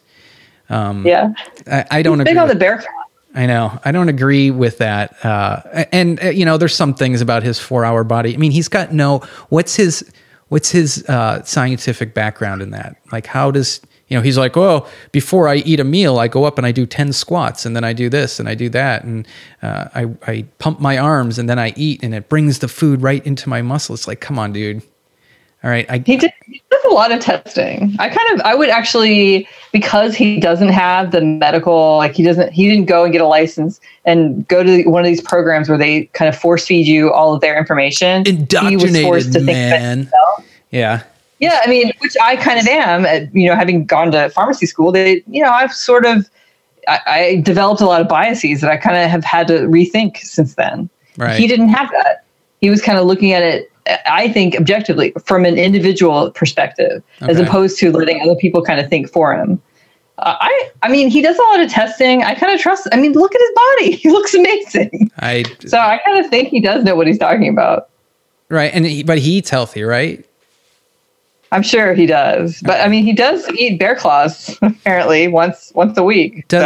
I don't agree. Big on the bear claw. I know. I don't agree with that. And there's some things about his 4 hour body. I mean, he's got what's his scientific background in that? Like, how does, he's like, well, before I eat a meal, I go up and I do 10 squats and then I do this and I do that. And I pump my arms and then I eat and it brings the food right into my muscle. It's like, come on, dude. All right. He does a lot of testing. I would actually, because he doesn't have the medical, he didn't go and get a license and go to one of these programs where they kind of force feed you all of their information. Indoctrinated, he was forced to think of it himself. Yeah. Yeah. I mean, which I kind of am, having gone to pharmacy school, I've sort of, I developed a lot of biases that I kind of have had to rethink since then. Right. He didn't have that. He was kind of looking at it, I think, objectively from an individual perspective, as opposed to letting other people kind of think for him. I mean, he does a lot of testing. I kind of trust. I mean, look at his body. He looks amazing. So I kind of think he does know what he's talking about. Right. But he eats healthy, right? I'm sure he does. But I mean, he does eat bear claws apparently once a week. So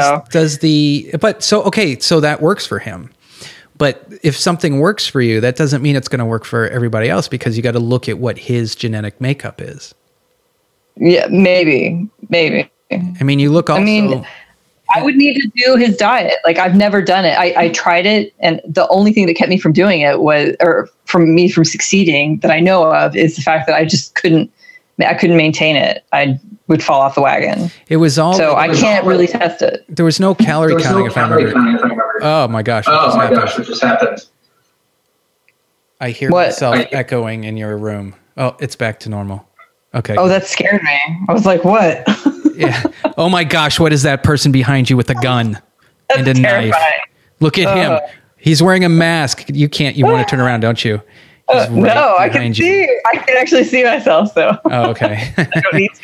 that works for him. But if something works for you, that doesn't mean it's going to work for everybody else, because you got to look at what his genetic makeup is. Yeah, maybe. I mean, you look also. I mean, I would need to do his diet. Like, I've never done it. I tried it, and the only thing that kept me from doing it from succeeding that I know of is the fact that I just couldn't maintain it. I would fall off the wagon. It was all. So I can't really test it. There was no calorie counting, if I remember. Oh my gosh! What just happened? I hear myself echoing in your room. Oh, it's back to normal. Okay. Oh, that scared me. I was like, what? Yeah. Oh my gosh, what is that person behind you with a gun and a terrifying. knife? Look at him. He's wearing a mask. You want to turn around, don't you? No, I can see. I can actually see myself, so. Oh, okay. I don't need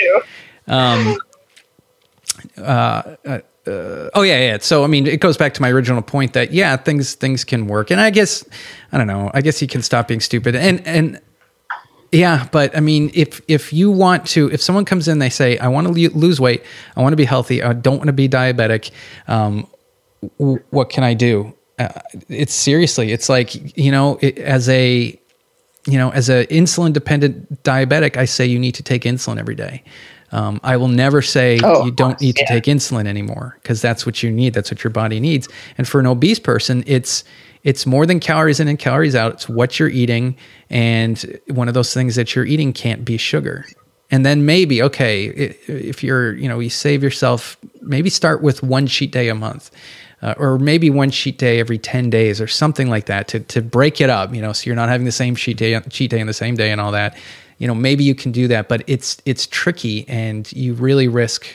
to. Yeah. So, I mean, it goes back to my original point that, yeah, things can work. And I guess, I don't know, I guess he can stop being stupid. And yeah, but I mean, if you want to, if someone comes in, they say, I want to lose weight, I want to be healthy, I don't want to be diabetic, what can I do? It's like, as a insulin dependent diabetic, I say you need to take insulin every day. I will never say you don't need to take insulin anymore, because that's what you need. That's what your body needs. And for an obese person, it's more than calories in and calories out. It's what you're eating. And one of those things that you're eating can't be sugar. And then maybe, okay, if you're, you save yourself, maybe start with one cheat day a month. Or maybe one cheat day every 10 days or something like that to break it up, so you're not having the same cheat day on the same day and all that. Maybe you can do that, but it's tricky, and you really risk,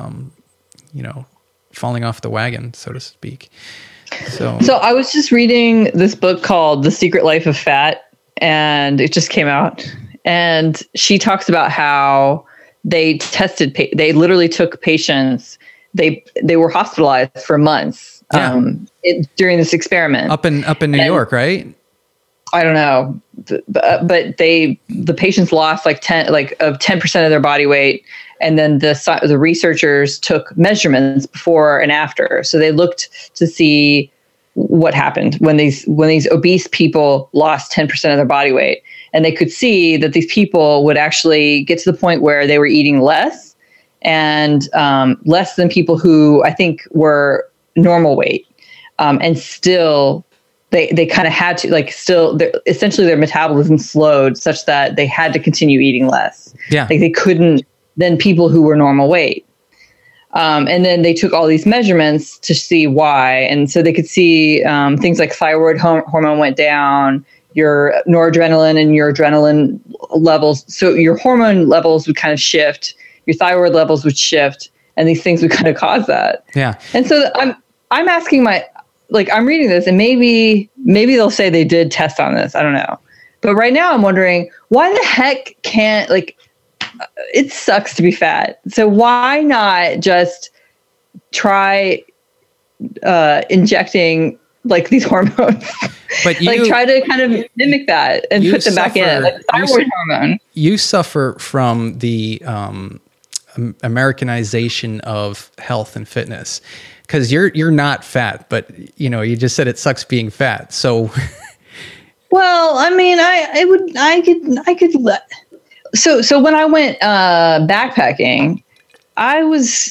falling off the wagon, so to speak. So I was just reading this book called The Secret Life of Fat, and it just came out. And she talks about how they they literally took patients. They were hospitalized for months during this experiment up in New York, right? I don't know, but the patients lost like 10% of their body weight, and then the researchers took measurements before and after. So they looked to see what happened when these obese people lost 10% of their body weight, and they could see that these people would actually get to the point where they were eating less and less than people who I think were normal weight, and still. They kind of had to essentially their metabolism slowed such that they had to continue eating less. Yeah. Like they couldn't than people who were normal weight. And then they took all these measurements to see why. And so they could see things like thyroid hormone went down, your noradrenaline and your adrenaline levels. So your hormone levels would kind of shift, your thyroid levels would shift, and these things would kind of cause that. Yeah. And so I'm asking I'm reading this, and maybe they'll say they did test on this. I don't know. But right now I'm wondering, why the heck can't, it sucks to be fat. So why not just try injecting these hormones? But try to kind of mimic that and put them back in, like thyroid hormone. You suffer from the Americanization of health and fitness. Because you're not fat, but you just said it sucks being fat. So, well, I mean, I could let. So when I went backpacking, I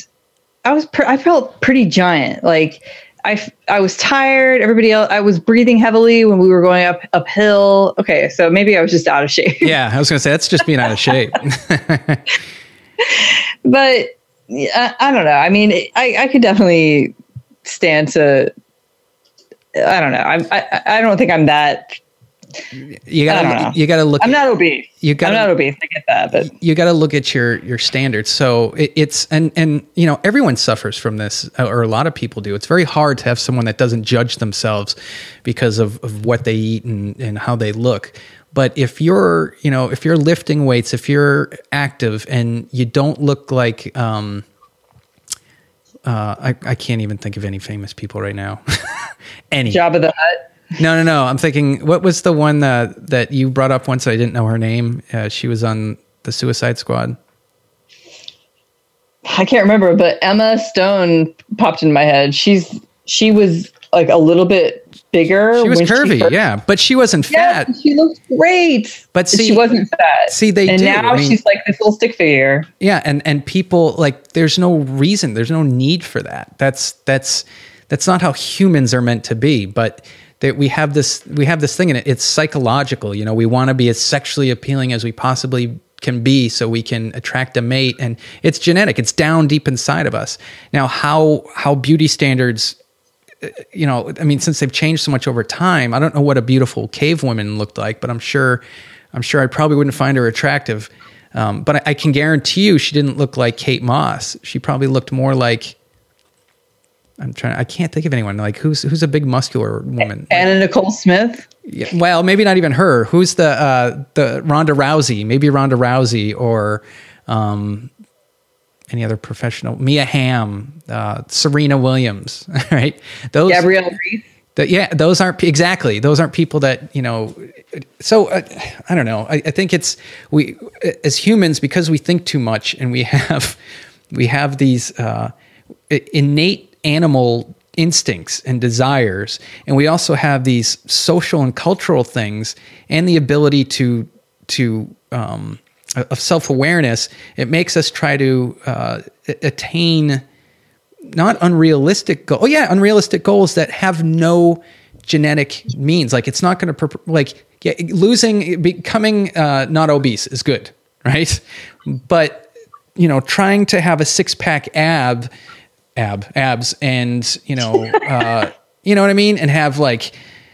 felt pretty giant. Like I was tired. Everybody else, I was breathing heavily when we were going uphill. Okay, so maybe I was just out of shape. Yeah, I was gonna say that's just being out of shape. But. I don't know. I mean, I could definitely stand to. I don't know. I don't think I'm that. You gotta look. I'm not obese. I'm not obese. I get that, but you gotta look at your standards. So it's and everyone suffers from this, or a lot of people do. It's very hard to have someone that doesn't judge themselves because of what they eat and how they look. But if you're lifting weights, if you're active and you don't look like, I can't even think of any famous people right now. Any Jabba the Hutt. No. I'm thinking, what was the one that you brought up once? I didn't know her name. She was on the Suicide Squad? I can't remember, but Emma Stone popped in my head. She was like a little bit bigger. She was curvy, yeah, but she wasn't fat. She looked great, but see, she wasn't fat. See, and now she's like this little stick figure. Yeah, and people like there's no reason, there's no need for that. That's not how humans are meant to be. But that we have this thing in it. It's psychological. You know, we want to be as sexually appealing as we possibly can be so we can attract a mate, and it's genetic. It's down deep inside of us. Now, how beauty standards, you know, I mean, since they've changed so much over time, I don't know what a beautiful cave woman looked like, but I'm sure I probably wouldn't find her attractive. But I can guarantee you she didn't look like Kate Moss. She probably looked more like, I can't think of anyone. Like who's a big muscular woman? Anna Nicole Smith? Yeah, well, maybe not even her. Who's the Ronda Rousey? Maybe Ronda Rousey or any other professional, Mia Hamm, Serena Williams, right? Those Gabrielle Reese. Those aren't people that, you know. So I don't know. I think it's we as humans, because we think too much and we have these innate animal instincts and desires, and we also have these social and cultural things and the ability to of self-awareness. It makes us try to attain not unrealistic goals. Unrealistic goals that have no genetic means. Like it's not going to becoming not obese is good, right? But you know, trying to have a 6-pack abs and you know you know what I mean, and have like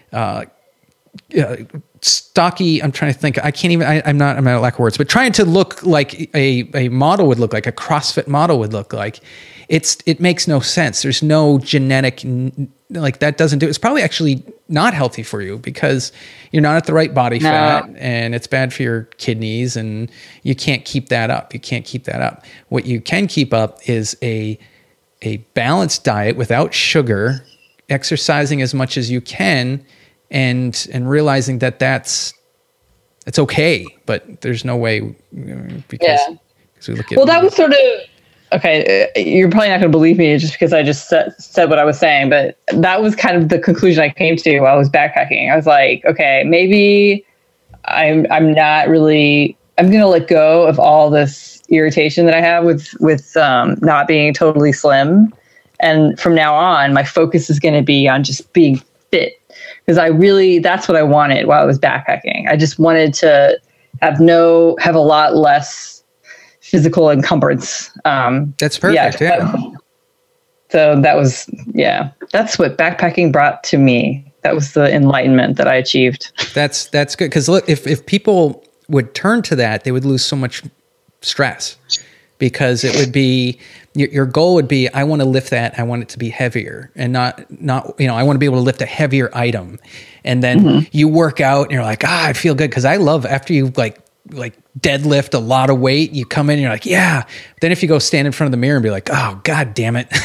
stocky, I'm trying to think, I'm at a lack of words, but trying to look like a model would look like, a CrossFit model would look like, it makes no sense. There's no genetic, like that doesn't do, it's probably actually not healthy for you because you're not at the right body fat and it's bad for your kidneys and you can't keep that up. What you can keep up is a balanced diet without sugar, exercising as much as you can, and realizing that it's okay, but there's no way because we look at. Well, that was sort of okay. You're probably not going to believe me just because I just said what I was saying, but that was kind of the conclusion I came to while I was backpacking. I was like, okay, maybe I'm not really. I'm going to let go of all this irritation that I have with not being totally slim, and from now on, my focus is going to be on just being fit. Because that's what I wanted while I was backpacking. I just wanted to have a lot less physical encumbrance. That's perfect. So that was, that's what backpacking brought to me. That was the enlightenment that I achieved. That's good. Because look, if people would turn to that, they would lose so much stress. Because it would be, your goal would be, I want to lift that, I want it to be heavier, and not you know, I want to be able to lift a heavier item. And then you work out and you're like, I feel good. Because I love after you like deadlift a lot of weight, you come in and you're like, yeah. Then if you go stand in front of the mirror and be like, oh, God damn it.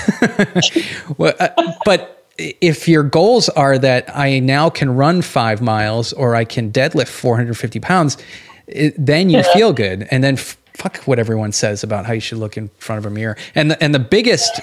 But if your goals are that I now can run 5 miles or I can deadlift 450 pounds, then you feel good. And then fuck what everyone says about how you should look in front of a mirror. And the biggest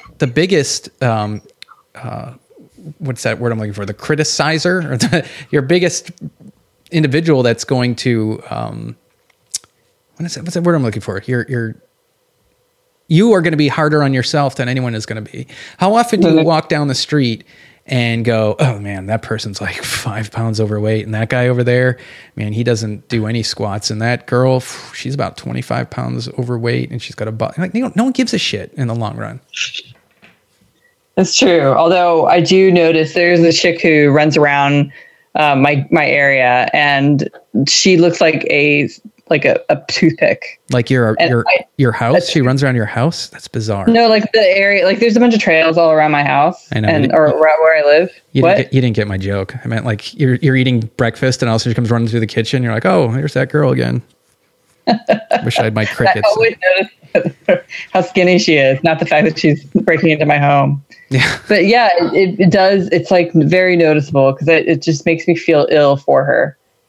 what's that word I'm looking for? The criticizer, or your biggest individual that's going to what's that word I'm looking for? You are going to be harder on yourself than anyone is going to be. How often do you walk down the street and go, oh man, that person's like 5 pounds overweight, and that guy over there, man, he doesn't do any squats, and that girl, she's about 25 pounds overweight, and she's got a butt. Like, no one gives a shit in the long run. That's true. Although I do notice there's a chick who runs around my area, and she looks like a toothpick. Like your house? She runs around your house? That's bizarre. No, like the area, like there's a bunch of trails all around my house. I know, or around where I live. You didn't get my joke. I meant like you're eating breakfast and all of a sudden she comes running through the kitchen. You're like, oh, there's that girl again. Wish I had my crickets. I always notice how skinny she is, not the fact that she's breaking into my home. Yeah. But yeah, it does. It's like very noticeable because it just makes me feel ill for her.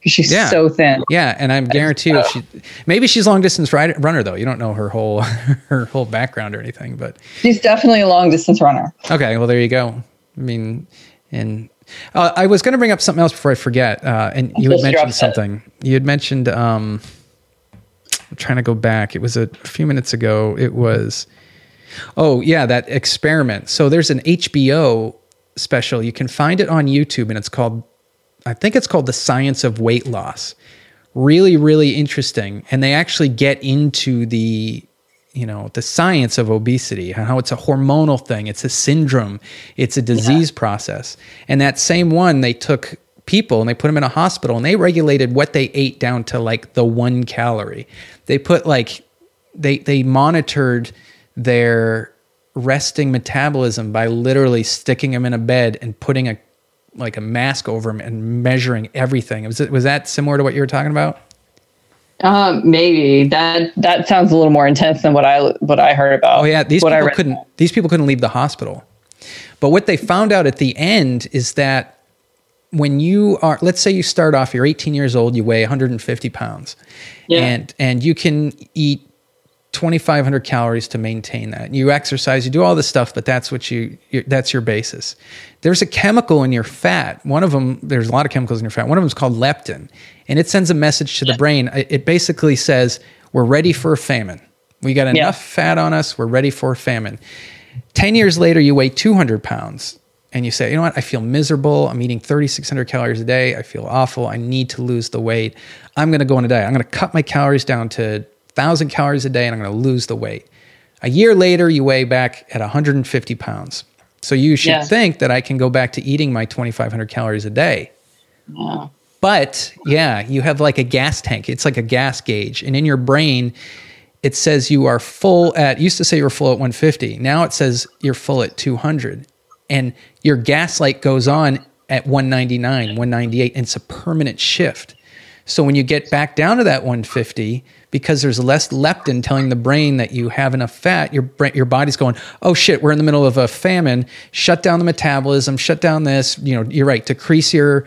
She's Yeah. so thin. Yeah, and I'm guarantee you, maybe she's long distance runner though. You don't know her whole background or anything, but She's definitely a long distance runner. okay. Well, there you go. I mean, and I was going to bring up something else before I forget. And you had mentioned something. You had mentioned. I'm trying to go back. It was a few minutes ago. It was. Oh yeah, that experiment. So there's an HBO special. You can find it on YouTube, and it's called. I think it's called The Science of Weight Loss. Really, really interesting. And they actually get into the science of obesity, how it's a hormonal thing. It's a syndrome. It's a disease process. And that same one, they took people and they put them in a hospital and they regulated what they ate down to like the 1 calorie. They put they monitored their resting metabolism by literally sticking them in a bed and putting a mask over them and measuring everything. Was that similar to what you were talking about? Maybe that sounds a little more intense than what I heard about. Oh yeah, these people couldn't leave the hospital. But what they found out at the end is that when you are, let's say you start off, you're 18 years old, you weigh 150 pounds, and you can eat 2,500 calories to maintain that. You exercise, you do all this stuff, but that's what that's your basis. There's a chemical in your fat. One of them, there's a lot of chemicals in your fat. One of them is called leptin, and it sends a message to the brain. It basically says, we're ready for a famine. We got enough fat on us. We're ready for a famine. 10 years later, you weigh 200 pounds and you say, you know what? I feel miserable. I'm eating 3,600 calories a day. I feel awful. I need to lose the weight. I'm going to go on a diet. I'm going to cut my calories down to 1,000 calories a day, and I'm going to lose the weight. A year later, you weigh back at 150 pounds. So you should think that I can go back to eating my 2,500 calories a day. Yeah. But you have like a gas tank. It's like a gas gauge. And in your brain, it says you are full at, used to say you were full at 150. Now it says you're full at 200. And your gas light goes on at 199, 198. And it's a permanent shift. So when you get back down to that 150, because there's less leptin telling the brain that you have enough fat, your body's going, oh shit, we're in the middle of a famine. Shut down the metabolism. Shut down this. You're right. Decrease your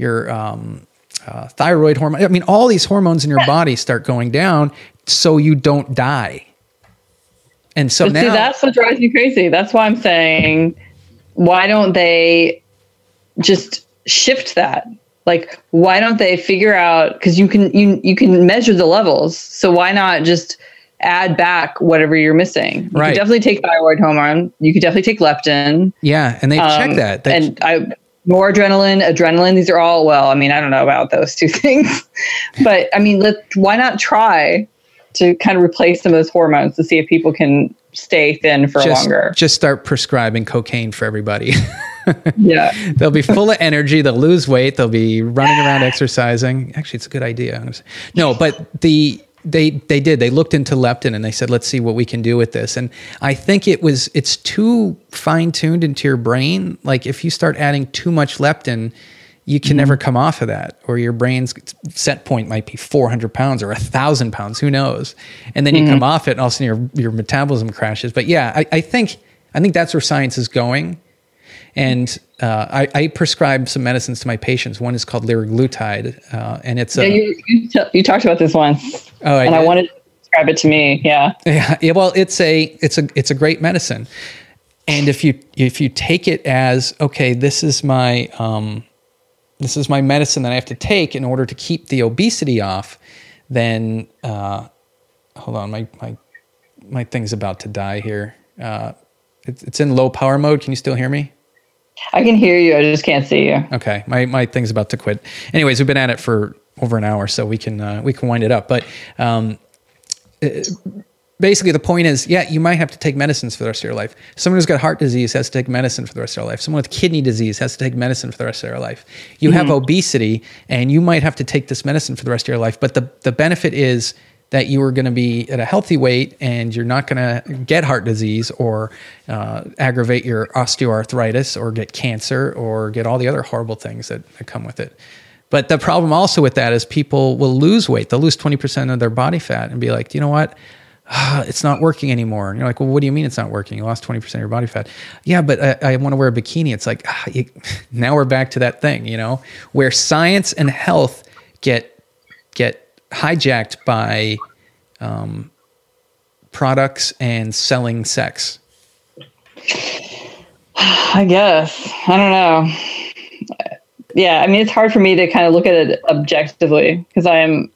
thyroid hormone. I mean, all these hormones in your body start going down, so you don't die. And so now, that's what drives me crazy. That's why I'm saying, why don't they just shift that? Like, why don't they figure out, because you can measure the levels. So why not just add back whatever you're missing? You could definitely take thyroid hormone. You could definitely take leptin. Yeah. And they check that. Adrenaline. These are all, well, I mean, I don't know about those two things, but I mean, why not try to kind of replace some of those hormones to see if people can stay thin for longer? Just start prescribing cocaine for everybody. Yeah. They'll be full of energy. They'll lose weight. They'll be running around exercising. Actually, it's a good idea. No, but they did. They looked into leptin and they said, let's see what we can do with this. And I think it's too fine-tuned into your brain. Like if you start adding too much leptin, you can never come off of that, or your brain's set point might be 400 pounds or 1,000 pounds, who knows? And then you come off it and all of a sudden your metabolism crashes. But yeah, I think that's where science is going. And I prescribe some medicines to my patients. One is called liraglutide, and it's you talked about this once. Oh, I wanted to prescribe it to me. Yeah. Yeah. Well, it's a great medicine, and if you take it as, okay, this is my medicine that I have to take in order to keep the obesity off, then hold on, my thing's about to die here. It's in low power mode. Can you still hear me? I can hear you. I just can't see you. Okay. My thing's about to quit. Anyways, we've been at it for over an hour, so we can wind it up. But basically the point is, you might have to take medicines for the rest of your life. Someone who's got heart disease has to take medicine for the rest of their life. Someone with kidney disease has to take medicine for the rest of their life. You have obesity and you might have to take this medicine for the rest of your life. But the benefit is that you are going to be at a healthy weight and you're not going to get heart disease or aggravate your osteoarthritis or get cancer or get all the other horrible things that come with it. But the problem also with that is people will lose weight. They'll lose 20% of their body fat and be like, you know what? It's not working anymore. And you're like, well, what do you mean it's not working? You lost 20% of your body fat. Yeah, but I want to wear a bikini. It's like, now we're back to that thing, where science and health get hijacked by products and selling sex? I guess. I don't know. Yeah, I mean, it's hard for me to kind of look at it objectively because I am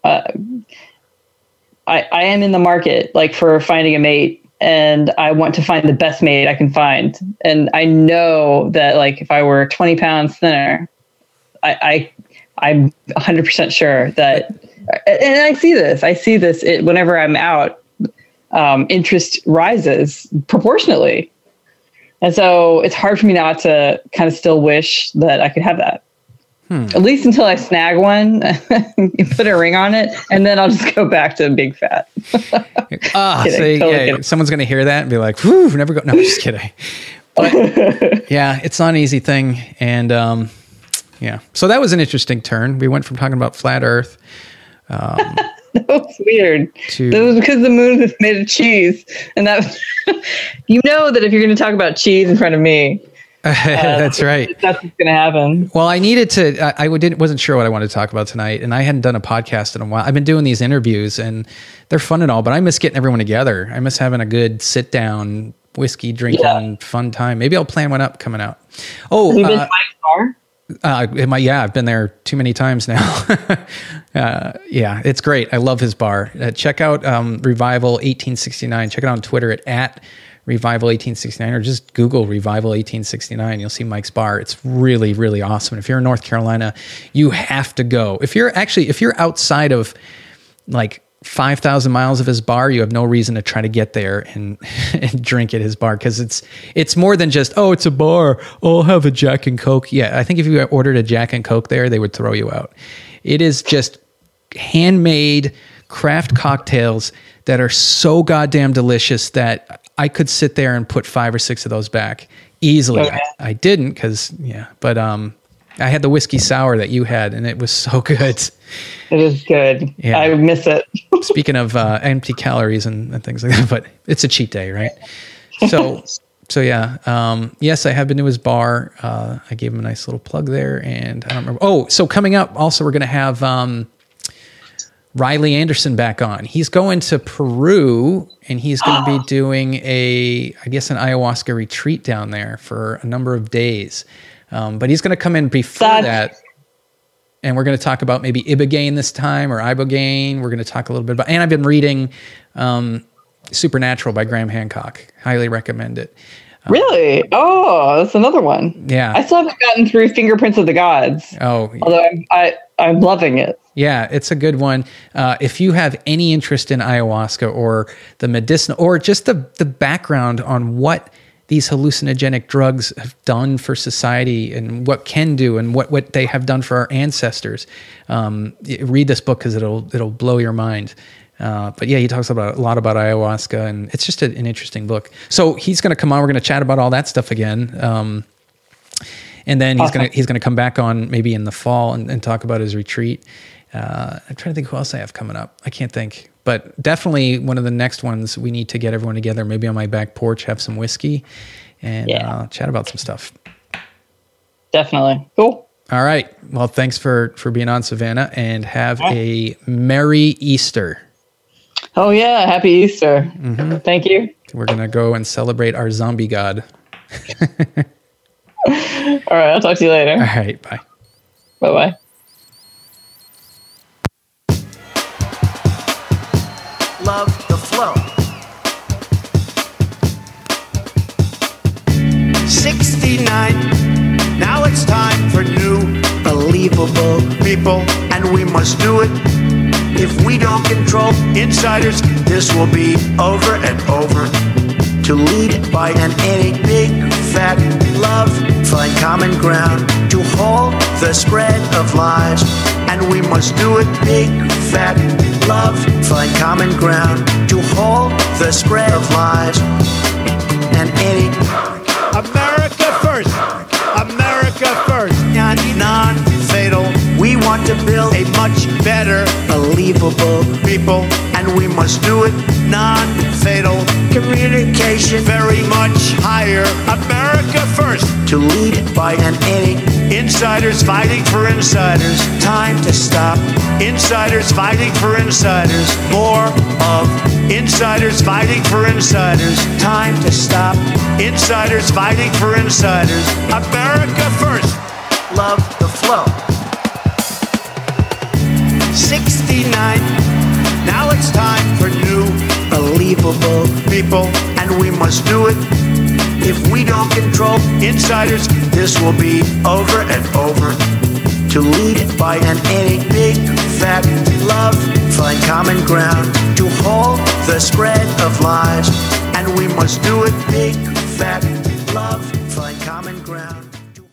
in the market like for finding a mate, and I want to find the best mate I can find. And I know that like if I were 20 pounds thinner, I'm 100% sure that, and I see this whenever I'm out, interest rises proportionately. And so it's hard for me not to kind of still wish that I could have that. At least until I snag one, put a ring on it, and then I'll just go back to big fat. Someone's going to hear that and be like, whew, never go. No, I'm just kidding. But yeah, it's not an easy thing. And yeah, so that was an interesting turn. We went from talking about flat Earth. That was weird. That was because the moon is made of cheese. And that, you know that if you're going to talk about cheese in front of me, that's right. That's what's going to happen. Well, I needed to, wasn't sure what I wanted to talk about tonight. And I hadn't done a podcast in a while. I've been doing these interviews and they're fun and all, but I miss getting everyone together. I miss having a good sit down, whiskey drinking, fun time. Maybe I'll plan one up coming out. Oh, have you been to Mike's bar? I've been there too many times now. Yeah, it's great. I love his bar. Check out Revival 1869. Check it out on Twitter at Revival 1869, or just Google Revival 1869. You'll see Mike's bar. It's really, really awesome. If you're in North Carolina, you have to go. If you're outside of like 5,000 miles of his bar, you have no reason to try to get there and drink at his bar, because it's more than just, oh, it's a bar, I'll have a Jack and Coke. Yeah, I think if you ordered a Jack and Coke there, they would throw you out. It is just handmade craft cocktails that are so goddamn delicious that I could sit there and put 5 or 6 of those back easily. Okay. I didn't but I had the whiskey sour that you had, and it was so good. It is good. Yeah. I miss it. Speaking of empty calories and things like that, but it's a cheat day, right? So yeah. Yes, I have been to his bar. I gave him a nice little plug there, and I don't remember. Oh, so coming up, also we're going to have Riley Anderson back on. He's going to Peru, and he's going to be doing an ayahuasca retreat down there for a number of days. But he's going to come in before that, and we're going to talk about maybe Ibogaine this time, or Ibogaine. We're going to talk a little bit about, and I've been reading Supernatural by Graham Hancock. Highly recommend it. Really? Oh, that's another one. Yeah. I still haven't gotten through Fingerprints of the Gods. Oh. Although I'm loving it. Yeah, it's a good one. If you have any interest in ayahuasca or the medicinal, or just the background on what these hallucinogenic drugs have done for society and what can do and what they have done for our ancestors, read this book because it'll blow your mind. But yeah, he talks a lot about ayahuasca, and it's just an interesting book. So he's going to come on. We're going to chat about all that stuff again. And then he's going to come back on maybe in the fall and talk about his retreat. I'm trying to think who else I have coming up. I can't think, but definitely one of the next ones, we need to get everyone together, maybe on my back porch, have some whiskey, and chat about some stuff. Definitely. Cool. All right. Well, thanks for being on, Savannah, and have a Merry Easter. Oh yeah. Happy Easter. Mm-hmm. Thank you. We're going to go and celebrate our zombie god. All right. I'll talk to you later. All right. Bye. Bye-bye. Love the flow. 69. Now it's time for new, believable people, and we must do it. If we don't control insiders, this will be over and over. To lead by an any big fat love, find common ground to hold the spread of lies, and we must do it big fat love, find common ground to hold the spread of lies, and any America first, America first, non-fatal. We want to build a much better, believable people, and we must do it non-fatal. Communication very much higher. America first. To to lead by an inning. Insiders fighting for insiders. Time to stop. Insiders fighting for insiders. More of insiders fighting for insiders. Time to stop. Insiders fighting for insiders. America first. Love the flow. 69. Now it's time for new, believable people, and we must do it. If we don't control insiders, this will be over and over. To lead by an inning, big, fat love, find common ground. To hold the spread of lies, and we must do it. Big, fat love, find common ground.